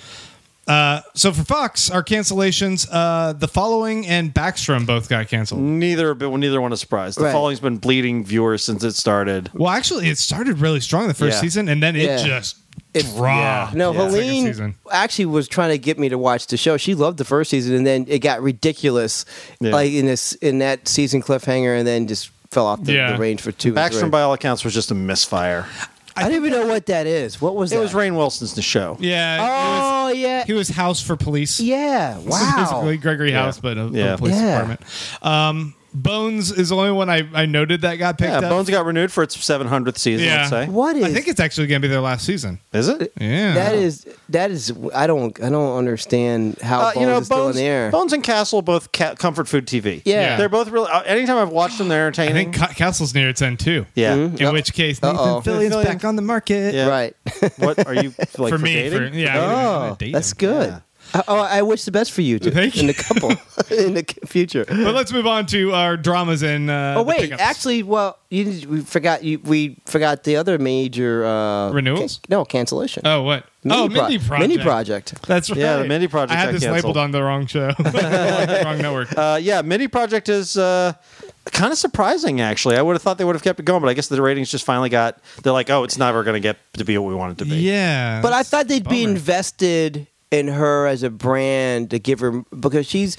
So for Fox, our cancellations, The Following and Backstrom both got canceled. neither one is surprised. The Right. Following's been bleeding viewers since it started. Well, actually, it started really strong the first Yeah. season, and then it Yeah. just dropped. No, the second Helene season. actually was trying to get me to watch the show. She loved the first season, and then it got ridiculous, Yeah. like in that season cliffhanger, and then just fell off the range for 2 and 3. Backstrom, by all accounts, was just a misfire. I don't even know what that is. What was It that? was Rainn Wilson's the show. Yeah. Oh yeah, He was House for Police. yeah. Wow. Basically Gregory House, but of the police Yeah. department. Bones is the only one I noted that got picked Yeah, up. Bones got renewed for its 700th season, Yeah. let's say. What is? I think it's actually going to be their last season. Is it? Yeah. that is. I don't understand how Bones is still in the air. Bones and Castle both comfort food TV. Yeah. They're both really. Anytime I've watched them, they're I entertaining. think Castle's near its end too. yeah. In which case, Nathan Uh-oh. Fillion's Fillion. back on the market. Yeah. Right. What are you like for me. dating? Oh, that's good. Yeah. I wish the best for you two, Thank in you. the couple in the future. But let's move on to our dramas and. Oh wait, pickups. actually, well, we forgot the other major Renewals? cancellation. Oh, what? Mindy Project. Mini Project. That's right. Yeah, the Mindy Project I had got this canceled. labeled on the wrong show, wrong network. Yeah, Mini Project is kind of surprising, actually. I would have thought they would have kept it going, but I guess the ratings just finally got. They're like, oh, it's never going to get to be what we want it to be. Yeah, But I that's thought they'd be bummer. invested in her as a brand to give her because she's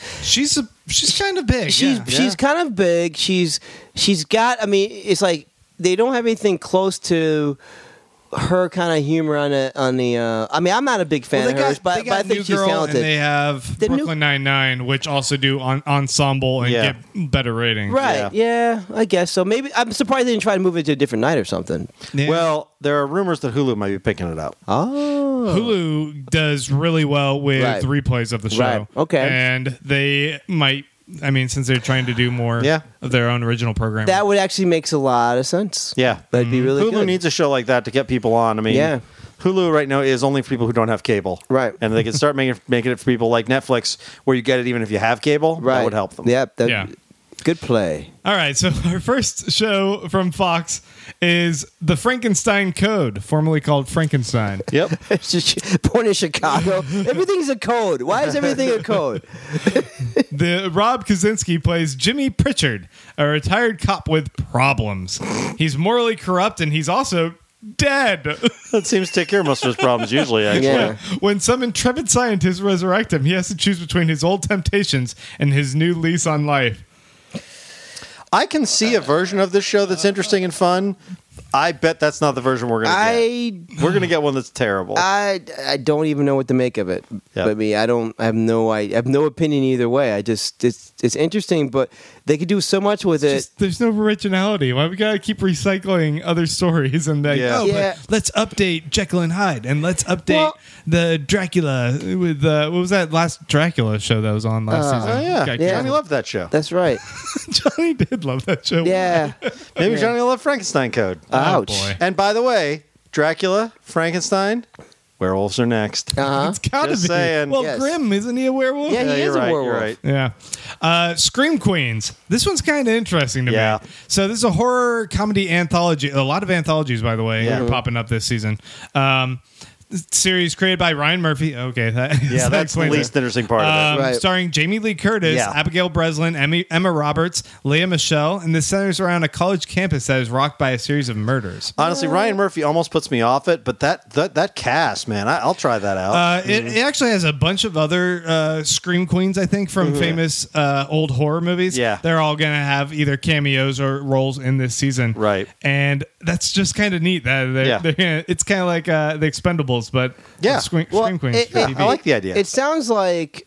kind of big. she's kind of big. She's got. I mean, it's like they don't have anything close to her kind of humor on the. I mean, I'm not a big fan of hers, but I think New she's Girl, talented. and they have The new- Brooklyn Nine-Nine, which also do ensemble and Yeah. get better ratings. Right? Yeah, I guess so. Maybe I'm surprised they didn't try to move it to a different night or something. Yeah. Well, there are rumors that Hulu might be picking it up. Oh, Hulu does really well with Right. replays of the show. Right. Okay. And they might, I mean, since they're trying to do more Yeah. of their own original programming. that would actually makes a lot of sense. Yeah. That'd be really Hulu good. needs a show like that to get people on. I mean, Yeah. Hulu right now is only for people who don't have cable. Right. And they can start making it for people like Netflix, where you get it even if you have cable. Right. That would help them. Yep. Yeah. Good play. All right, so our first show from Fox is The Frankenstein Code, formerly called Frankenstein. Yep. Born in Chicago, everything's a code. Why is everything a code? The Rob Kaczynski plays Jimmy Pritchard, a retired cop with problems. He's morally corrupt and he's also dead. That seems to take care of most of his problems usually, actually. Yeah. When some intrepid scientists resurrect him, he has to choose between his old temptations and his new lease on life. I can see a version of this show that's interesting and fun. I bet that's not the version we're going to get. We're going to get one that's terrible. I don't even know what to make of it. Yep. I mean, I have no opinion either way. I just it's interesting, but they could do so much with it. There's no originality. Why we gotta keep recycling other stories and like, Yeah. Yeah. but let's update Jekyll and Hyde and let's update the Dracula with what was that last Dracula show that was on last season? Oh, yeah. Got Yeah. Johnny loved that show. That's right. Johnny did love that show. Yeah. Maybe Johnny will love Frankenstein Code. Oh, Ouch. boy. And by the way, Dracula, Frankenstein, Werewolves are next. It's gotta Just be. saying. Well, Yes. Grimm, isn't he a werewolf? Yeah, he is you're a right, werewolf. You're right. Yeah. Scream Queens. This one's kind of interesting to Yeah. me. So this is a horror comedy anthology. A lot of anthologies, by the way, Yeah. are popping up this season. Series created by Ryan Murphy. Okay, that Yeah, that that's the explains least it. interesting part of it. Right. Starring Jamie Lee Curtis, Yeah. Abigail Breslin, Emma Roberts, Leah Michelle, and this centers around a college campus that is rocked by a series of murders. Honestly, Ryan Murphy almost puts me off it, but that cast, man, I'll try that out. It actually has a bunch of other Scream Queens, I think, from famous old horror movies. Yeah. They're all going to have either cameos or roles in this season. Right. And that's just kind of neat. That it's kind of like The Expendables, but Yeah. Scream Queens. it- for Yeah, TV. I like the idea. It sounds like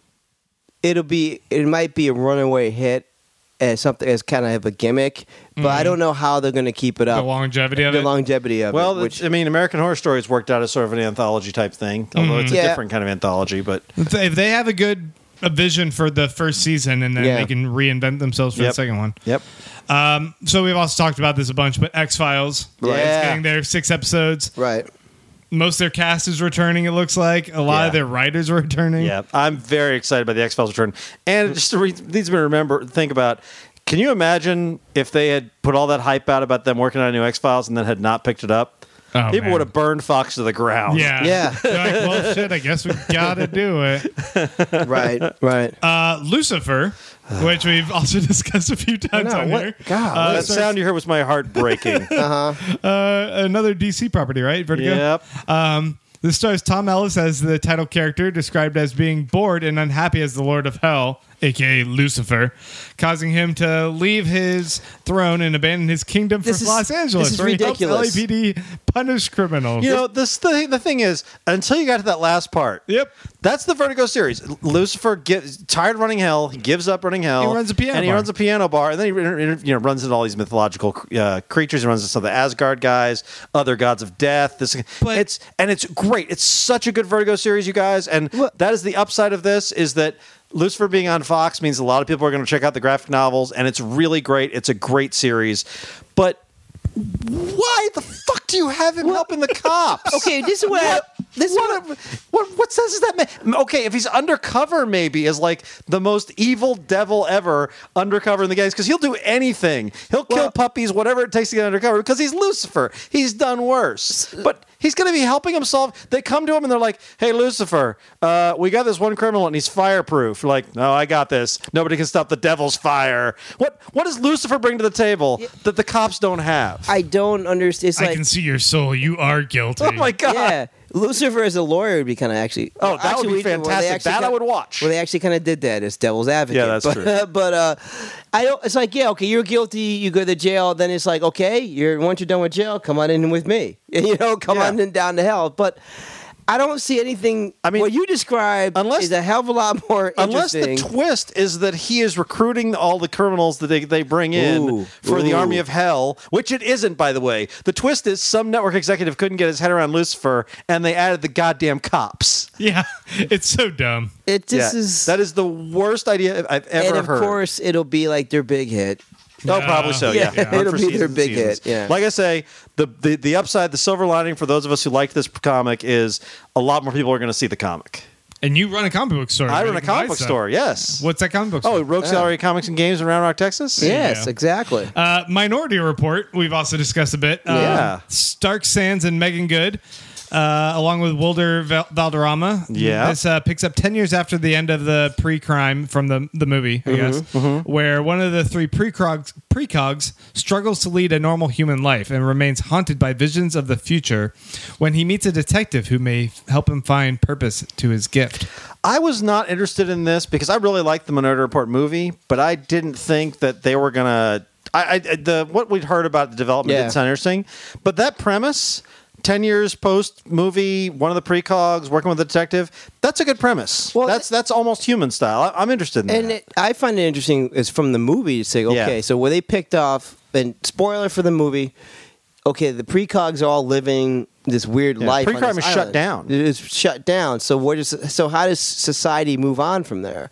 it might be a runaway hit as something as kind of a gimmick, but I don't know how they're going to keep it the up. longevity of The it. longevity of well, it. Which, I mean, American Horror Stories worked out as sort of an anthology type thing, although it's a Yeah. different kind of anthology. But If they have a vision for the first season, and then Yeah. they can reinvent themselves for the Yep. second one. yep, So we've also talked about this a bunch, but X-Files. Right. It's Yeah. getting their 6 episodes. right. Most of their cast is returning, it looks like. A lot Yeah. of their writers are returning. yeah, I'm very excited by the X-Files return. And just to needs me to think about. Can you imagine if they had put all that hype out about them working on a new X-Files and then had not picked it up? Oh, People man. would have burned Fox to the ground. Yeah. Yeah. They're like, well, shit, I guess we gotta do it. Right. Lucifer, which we've also discussed a few times on here. God. That sound you heard was my heart breaking. Another DC property, right? Vertigo? Yep. This stars Tom Ellis as the title character, described as being bored and unhappy as the Lord of Hell, aka Lucifer, causing him to leave his throne and abandon his kingdom for This is- Los Angeles. this is where he helps ridiculous. LAPD punish criminals. You know, the thing is, until you got to that last part, Yep. that's the Vertigo series. Lucifer gets tired of running hell. He gives up running hell. He runs a piano and he bar. runs a piano bar, and then he runs into all these mythological creatures. He runs into some of the Asgard guys, other gods of death. But- It's great. It's such a good Vertigo series, you guys. And that is the upside of this is that Lucifer being on Fox means a lot of people are going to check out the graphic novels, and it's really great. It's a great series, but why the fuck do you have him helping the cops? Okay, this is what. What sense does that make? Okay, if he's undercover, maybe as like the most evil devil ever undercover in the gangs, because he'll do anything. He'll kill puppies, whatever it takes to get undercover, because he's Lucifer. He's done worse, but he's going to be helping him solve. They come to him and they're like, "Hey, Lucifer, we got this one criminal and he's fireproof." We're like, "No, I got this. Nobody can stop the devil's fire." What does Lucifer bring to the table that the cops don't have? I don't understand. It's I like, can see your soul. You are guilty. Oh my god! yeah, Lucifer as a lawyer would be kind of actually. Oh, that would be where they fantastic. actually That I would watch. Well, they actually kind of did that as devil's advocate. Yeah, that's but, true. But I don't. It's like, yeah, okay, you're guilty. You go to jail. Then it's like, okay, once you're done with jail, come on in with me. Come Yeah. on in down to hell. But I don't see anything. I mean, what you described is a hell of a lot more Unless interesting. the twist is that he is recruiting all the criminals that they bring in for the army of hell, which it isn't, by the way. The twist is some network executive couldn't get his head around Lucifer, and they added the goddamn cops. Yeah, it's so dumb. It just is. That is the worst idea I've ever and of heard. course, it'll be like their big hit. Oh, probably so. Yeah, Yeah, One it'll for be their seasons, big seasons. hit, yeah. Like I say, the upside, the silver lining for those of us who liked this comic is a lot more people are going to see the comic. And you run a comic book store. I where run you a can buy comic book stuff. store. Yes. What's that comic book store? Oh, Rogues Gallery Comics and Games in Round Rock, Texas. Yes, Yeah. exactly. Minority Report, we've also discussed a bit. Yeah. Stark Sands and Megan Good, along with Wilder Valderrama. Yeah. This picks up 10 years after the end of the pre-crime from the movie, I guess, where one of the three precogs struggles to lead a normal human life and remains haunted by visions of the future when he meets a detective who may help him find purpose to his gift. I was not interested in this because I really liked the Minority Report movie, but I didn't think that they were gonna. What we'd heard about the development didn't sound interesting, but that premise. 10 years post movie, one of the precogs working with a detective. That's a good premise. Well, that's almost human style. I'm interested in that. And I find it interesting is from the movie to say, okay, Yeah. so where they picked off, and spoiler for the movie, okay, the precogs are all living this weird life. on Pre-crime this is shut island. down. It is shut down. So how does society move on from there?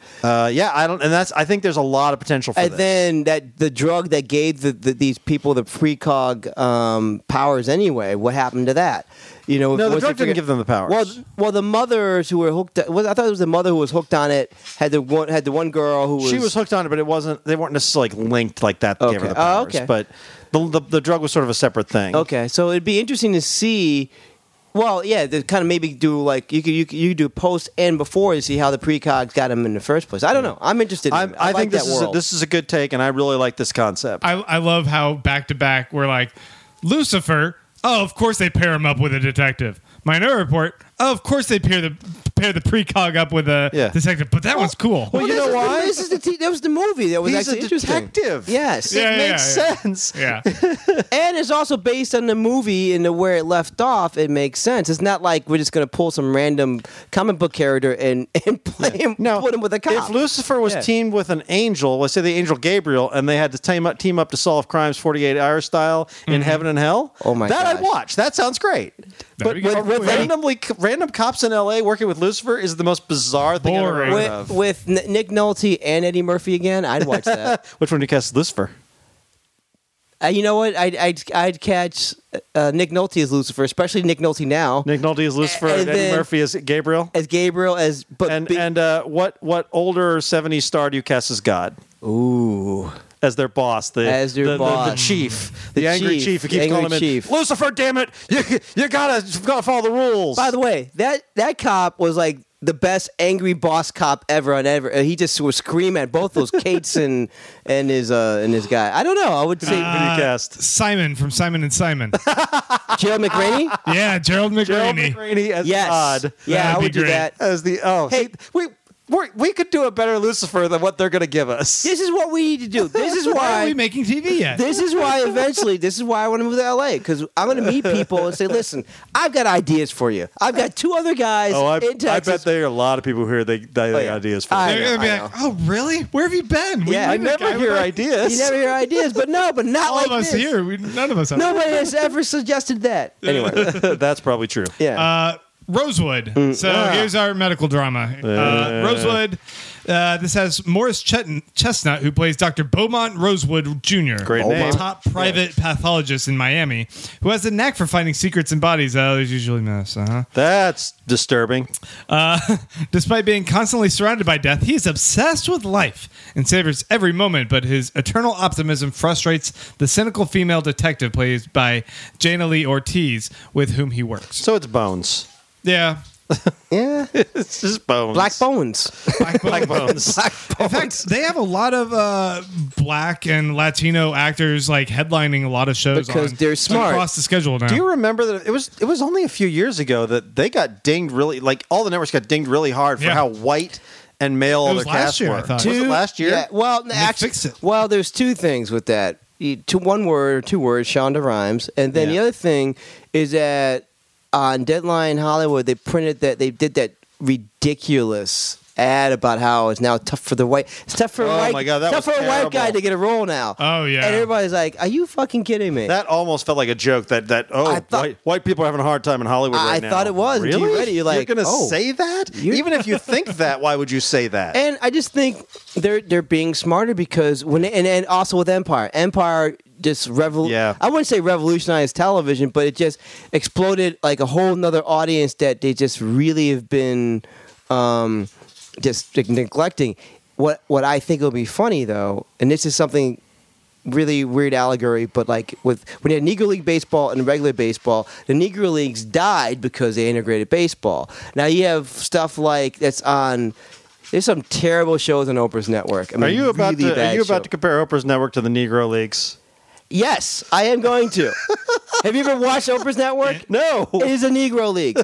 I think there's a lot of potential for And this. then the drug that gave these people the precog powers anyway, what happened to that? No, the drug didn't give them the powers. Well, the mothers who were hooked. I thought it was the mother who was hooked on it. Had the one girl who was. She was hooked on it, but it wasn't. They weren't necessarily linked like that. Gave her the powers, okay. But the drug was sort of a separate thing. Okay, so it'd be interesting to see. Well, yeah, to kind of maybe do like you could do post and before to see how the precogs got him in the first place. I don't know. I'm interested. I like think that world. this is a good take, and I really like this concept. I love how back to back we're like Lucifer. Oh, of course they pair him up with a detective. Minority Report. Oh, of course they pair the precog up with a detective. But that one's cool. Well, you know why? That was the movie. That was He's actually a interesting. detective. Yes. It makes sense. Yeah. And it's also based on the movie and where it left off. It makes sense. It's not like we're just going to pull some random comic book character and play him, put him with a cop. If Lucifer was teamed with an angel, let's say the angel Gabriel, and they had to team up to solve crimes 48 Hours style in heaven and hell, oh my that gosh. I'd watch. That sounds great. But with random cops in L.A. working with Lucifer is the most bizarre thing I've ever heard of. With Nick Nolte and Eddie Murphy again, I'd watch that. Which one do you cast Lucifer? You know what? I'd catch Nick Nolte as Lucifer, especially Nick Nolte now. Nick Nolte is Lucifer, and Eddie Murphy is Gabriel. As Gabriel, what older 70s star do you cast as God? Ooh. As their boss, the chief, the angry chief who keeps calling him Lucifer. Damn it, you gotta follow the rules. By the way, that cop was like the best angry boss cop ever on ever. He just would scream at both those Kates and his guy. I don't know. I would say who do you cast? Simon from Simon and Simon. Gerald McRaney. Yeah, Gerald McRaney. Gerald McRaney as God. Yeah, I would do that as the Hey, we could do a better Lucifer than what they're going to give us. This is what we need to do. This is why. Why are we making TV yet? This is why eventually, this is why I want to move to LA, because I'm going to meet people and say, listen, I've got ideas for you. I've got two other guys in Texas. I bet there are a lot of people who hear they ideas for you. They're going to be like, oh, really? Where have you been? Yeah, I never hear ideas. You never hear ideas, but not all like of us this. here. None of us have. Nobody has ever suggested that. Anyway. That's probably true. Yeah. Rosewood. Here's our medical drama. Rosewood. This has Morris Chestnut, who plays Dr. Beaumont Rosewood Jr., Great name. top private pathologist in Miami, who has a knack for finding secrets in bodies that others usually miss. That's disturbing. Despite being constantly surrounded by death, he is obsessed with life and savors every moment, but his eternal optimism frustrates the cynical female detective played by Jana Lee Ortiz, with whom he works. So it's Bones. Yeah. Yeah. It's just Bones. Black Bones. Black Bones. In fact, they have a lot of black and Latino actors like headlining a lot of shows Because they're smart. across the schedule now. Do you remember that it was only a few years ago that they got dinged really, like all the networks got dinged really hard for how white and male was their last cast year, were. I thought. Was it last year? Yeah, well, they actually, fixed it. well, there's two things with that. Two words, Shonda Rhimes, and then the other thing is that on Deadline Hollywood, they did that ridiculous ad about how it's now tough for the white. It's tough for a white guy to get a role now. Oh yeah, and everybody's like, "Are you fucking kidding me?" That almost felt like a joke. White people are having a hard time in Hollywood right now. I thought it was. Really? Until you read it, you're like, you're going to say that? Even if you think that, why would you say that? And I just think they're being smarter because and also with Empire just I wouldn't say revolutionized television, but it just exploded like a whole nother audience that they just really have been just neglecting. What I think will be funny though, and this is something really weird allegory, but like when you had Negro League baseball and regular baseball, the Negro Leagues died because they integrated baseball. Now you have stuff like that's on. There's some terrible shows on Oprah's network. I mean, are you about to to compare Oprah's network to the Negro Leagues? Yes, I am going to. Have you ever watched Oprah's network? No. It is a Negro League.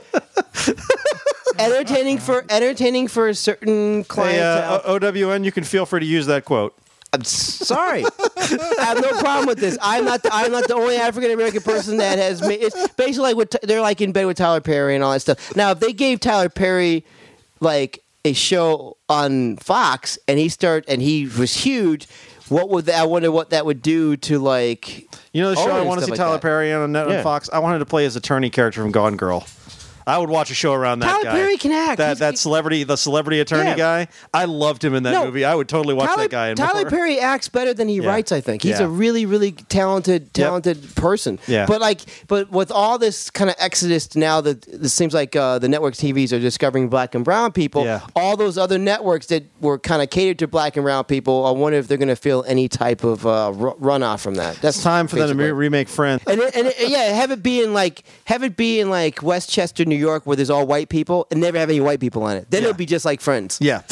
entertaining for a certain clientele. OWN, you can feel free to use that quote. I'm sorry. I have no problem with this. I'm not the only African American person that has made. It's basically like they're like in bed with Tyler Perry and all that stuff. Now, if they gave Tyler Perry like a show on Fox and he was huge, I wonder what that would do to like. You know the show I want to see like Tyler that. Perry on Fox. I wanted to play his attorney character from Gone Girl. I would watch a show around that Tyler guy. Perry can act. The celebrity attorney Yeah. guy. I loved him in that movie. I would totally watch that guy. Tyler Perry acts better than he writes. I think he's a really, really talented person. Yeah. But with all this kind of exodus now that it seems like the network TVs are discovering black and brown people. Yeah. All those other networks that were kind of catered to black and brown people, I wonder if they're going to feel any type of runoff from that. That's It's time for them to remake Friends. And have it be in like Westchester, New York, where there's all white people, and never have any white people on it. Then it'll be just like Friends. Yeah.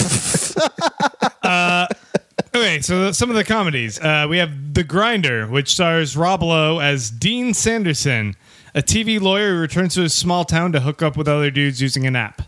Okay, so some of the comedies. We have The Grinder, which stars Rob Lowe as Dean Sanderson, a TV lawyer who returns to his small town to hook up with other dudes using an app.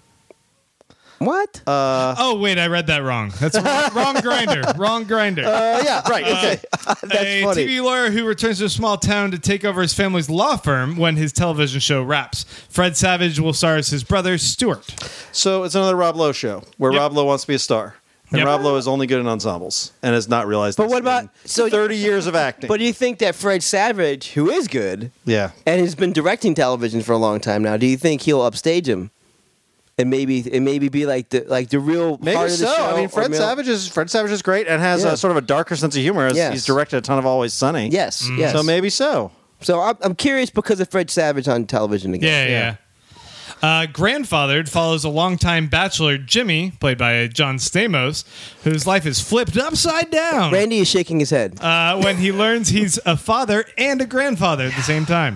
What? Oh, wait, I read that wrong. That's wrong Grinder. Wrong Grinder. Yeah, right. Okay. A funny. TV lawyer who returns to a small town to take over his family's law firm when his television show wraps. Fred Savage will star as his brother, Stuart. So it's another Rob Lowe show where Yep. Rob Lowe wants to be a star. And Yep. Rob Lowe is only good in ensembles and has not realized But this what in about- so- 30 years of acting. But do you think that Fred Savage, who is good yeah. and has been directing television for a long time now, do you think he'll upstage him? And maybe be like the real Maybe part of the so. show. I mean, or Fred Savage is great and has Yeah. a sort of a darker sense of humor. As Yes. He's directed a ton of Always Sunny. Yes, yes. So maybe so. So I'm curious because of Fred Savage on television again. Yeah. Grandfathered follows a longtime bachelor, Jimmy, played by John Stamos, whose life is flipped upside down Randy is shaking his head. when he learns he's a father and a grandfather at the same time.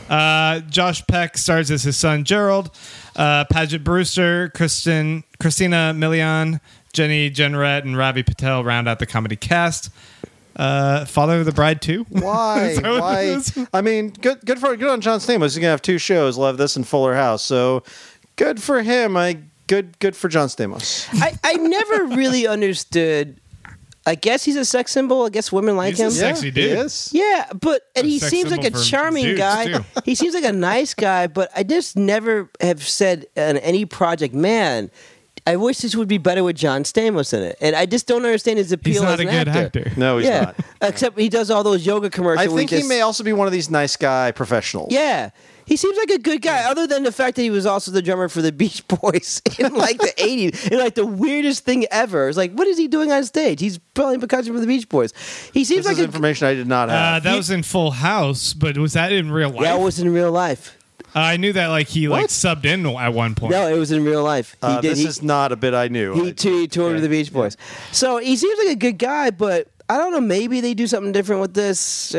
Josh Peck stars as his son, Gerald. Paget Brewster, Christina Milian, Jenny Jenrette, and Ravi Patel round out the comedy cast. Father of the Bride 2? Why? Is that what Why? it is? I mean, good on John Stamos. He's gonna have 2 shows. He'll have this and Fuller House. So good for him. Good for John Stamos. I never really understood. I guess he's a sex symbol. I guess women like He's a him. sexy He dude. is. Yeah, but he sex seems like a symbol for charming dudes, guy. too. He seems like a nice guy, but I just never have said on any project, man, I wish this would be better with John Stamos in it. And I just don't understand his appeal He's not as a an good actor. No, he's yeah, not. except he does all those yoga commercials. I where think he just- may also be one of these nice guy professionals. Yeah. He seems like a good guy, other than the fact that he was also the drummer for the Beach Boys in like the 80s. And like the weirdest thing ever. It's like, what is he doing on stage? He's playing percussion for the Beach Boys. He seems This like is information I did not have. That was in Full House, but was that in real life? Yeah, it was in real life. I knew that he What? subbed in at one point. No, it was in real life. He did. This is not a bit I knew. He toured with the Beach Boys. So he seems like a good guy, but I don't know. Maybe they do something different with this.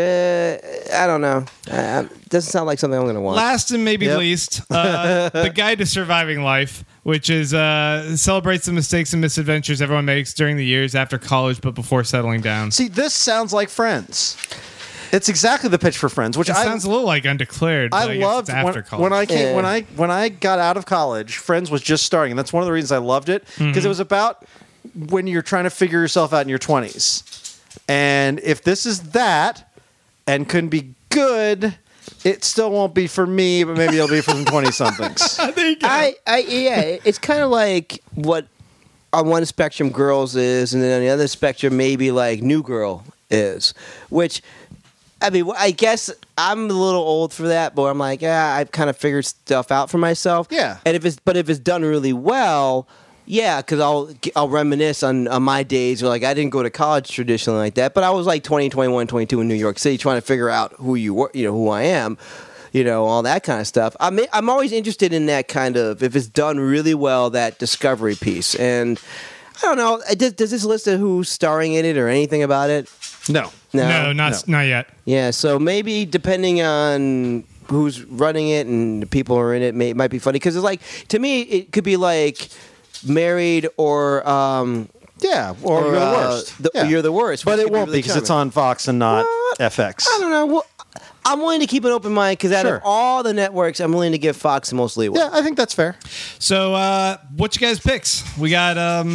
I don't know. Doesn't sound like something I'm going to watch. Last and maybe Yep. least, The Guide to Surviving Life, which is celebrates the mistakes and misadventures everyone makes during the years after college but before settling down. See, this sounds like Friends. It's exactly the pitch for Friends, which It sounds a little like Undeclared. But I I guess loved it's after college. when I came Yeah. when I got out of college. Friends was just starting, and that's one of the reasons I loved it because it was about when you're trying to figure yourself out in your 20s. And if this is that and couldn't be good, it still won't be for me, but maybe it'll be for some 20-somethings. There you go. yeah, it's kind of like what on one spectrum Girls is, and then on the other spectrum maybe like New Girl is, which. I mean, I guess I'm a little old for that, but I'm like, I've kind of figured stuff out for myself. Yeah. And if it's done really well, yeah, because I'll reminisce on my days. Like I didn't go to college traditionally like that, but I was like 20, 21, 22 in New York City trying to figure out who you were, who I am, all that kind of stuff. I'm always interested in that kind of, if it's done really well, that discovery piece. And I don't know, does this list of who's starring in it or anything about it? No. no, not yet. Yeah, so maybe depending on who's running it and the people who are in it, it might be funny because it's like to me it could be like Married or Yeah, or You're the Worst. Yeah. You're the Worst, But which it could be won't really because it's charming. on Fox and not FX. I don't know. Well, I'm willing to keep an open mind because out Sure. of all the networks, I'm willing to give Fox the most leeway. Yeah, I think that's fair. So, what you guys picks? We got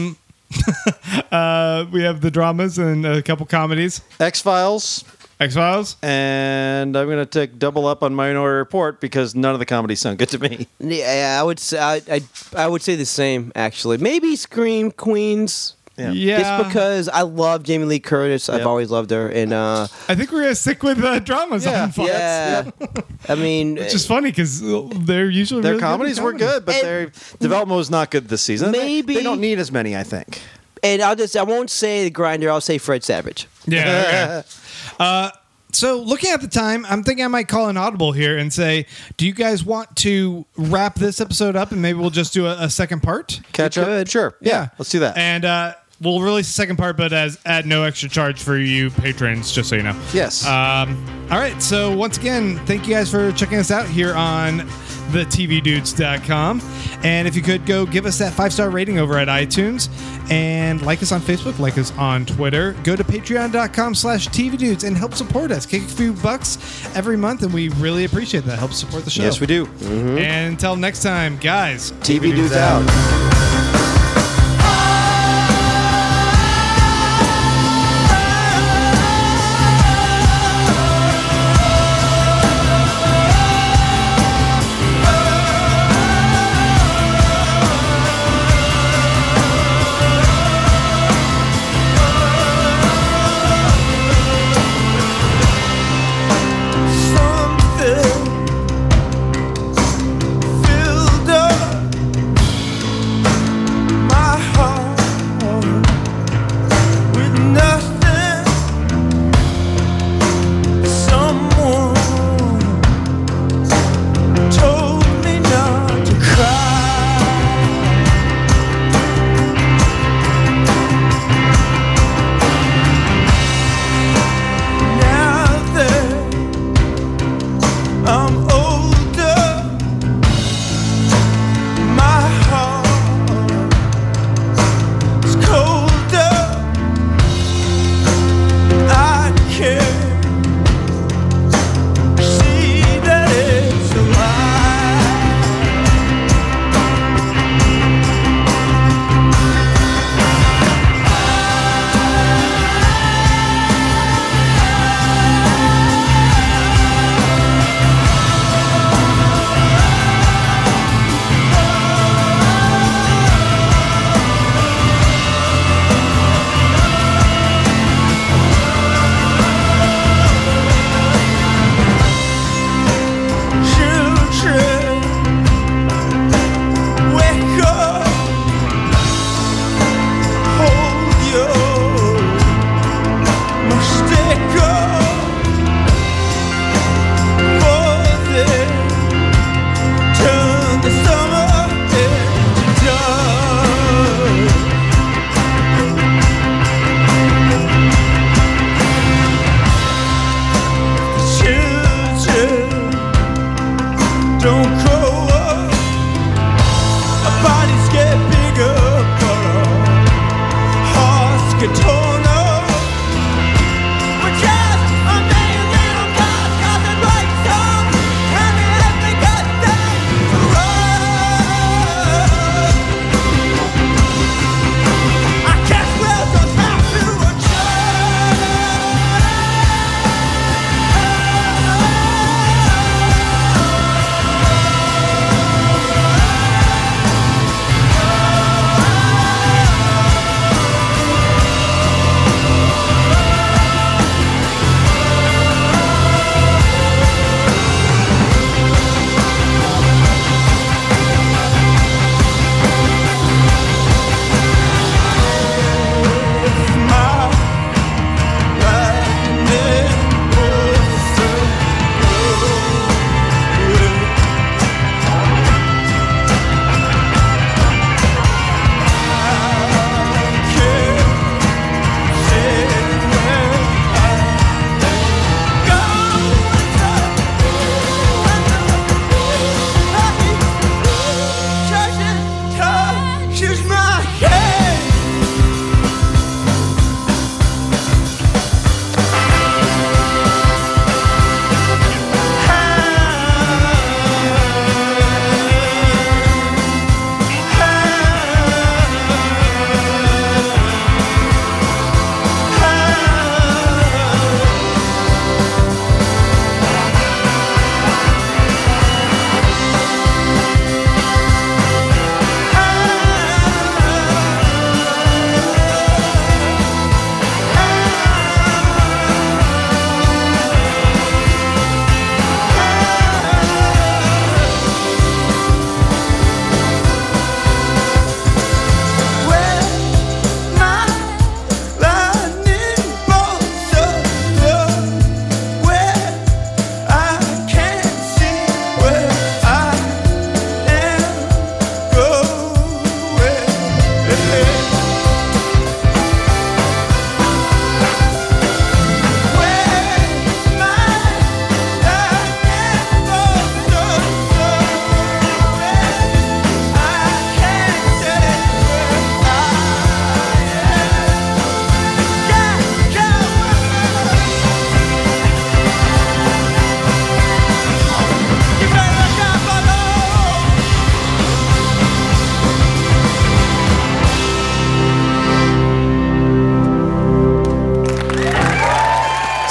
we have the dramas and a couple comedies. X-Files, X-Files. and I'm going to take double up on Minority Report because none of the comedies sound good to me. Yeah, I would say I would say the same actually. Maybe Scream Queens. Yeah. It's because I love Jamie Lee Curtis. I've Yep. always loved her, and I think we're gonna stick with dramas on Fox. yeah, I mean, Which is funny because they're usually Their really good comedies were good, but And- their development was not good this season. Maybe- they don't need as many, I think. and I won't say the Grinder. I'll say Fred Savage. Yeah. Okay. So looking at the time, I'm thinking I might call an audible here and say, do you guys want to wrap this episode up and maybe we'll just do a second part? Catch up? could. Sure. Yeah, let's do that. And we'll release the second part, but at no extra charge for you patrons, just so you know. Yes. All right. So once again, thank you guys for checking us out here on thetvdudes.com. And if you could go give us that 5-star rating over at iTunes and like us on Facebook, like us on Twitter, go to patreon.com/tvdudes and help support us. Kick a few bucks every month, and we really appreciate that. Help support the show. Yes, we do. And until next time, guys. TV Dudes out. Something filled up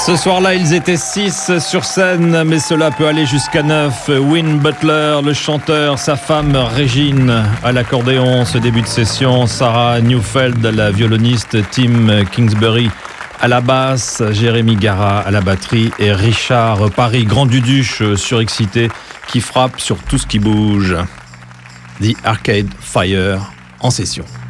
Ce soir-là, ils étaient 6 sur scène, mais cela peut aller jusqu'à 9. Win Butler, le chanteur, sa femme Régine à l'accordéon, ce début de session. Sarah Newfeld, la violoniste. Tim Kingsbury à la basse. Jérémy Gara à la batterie. Et Richard Paris, grand duduche surexcité, qui frappe sur tout ce qui bouge. The Arcade Fire en session.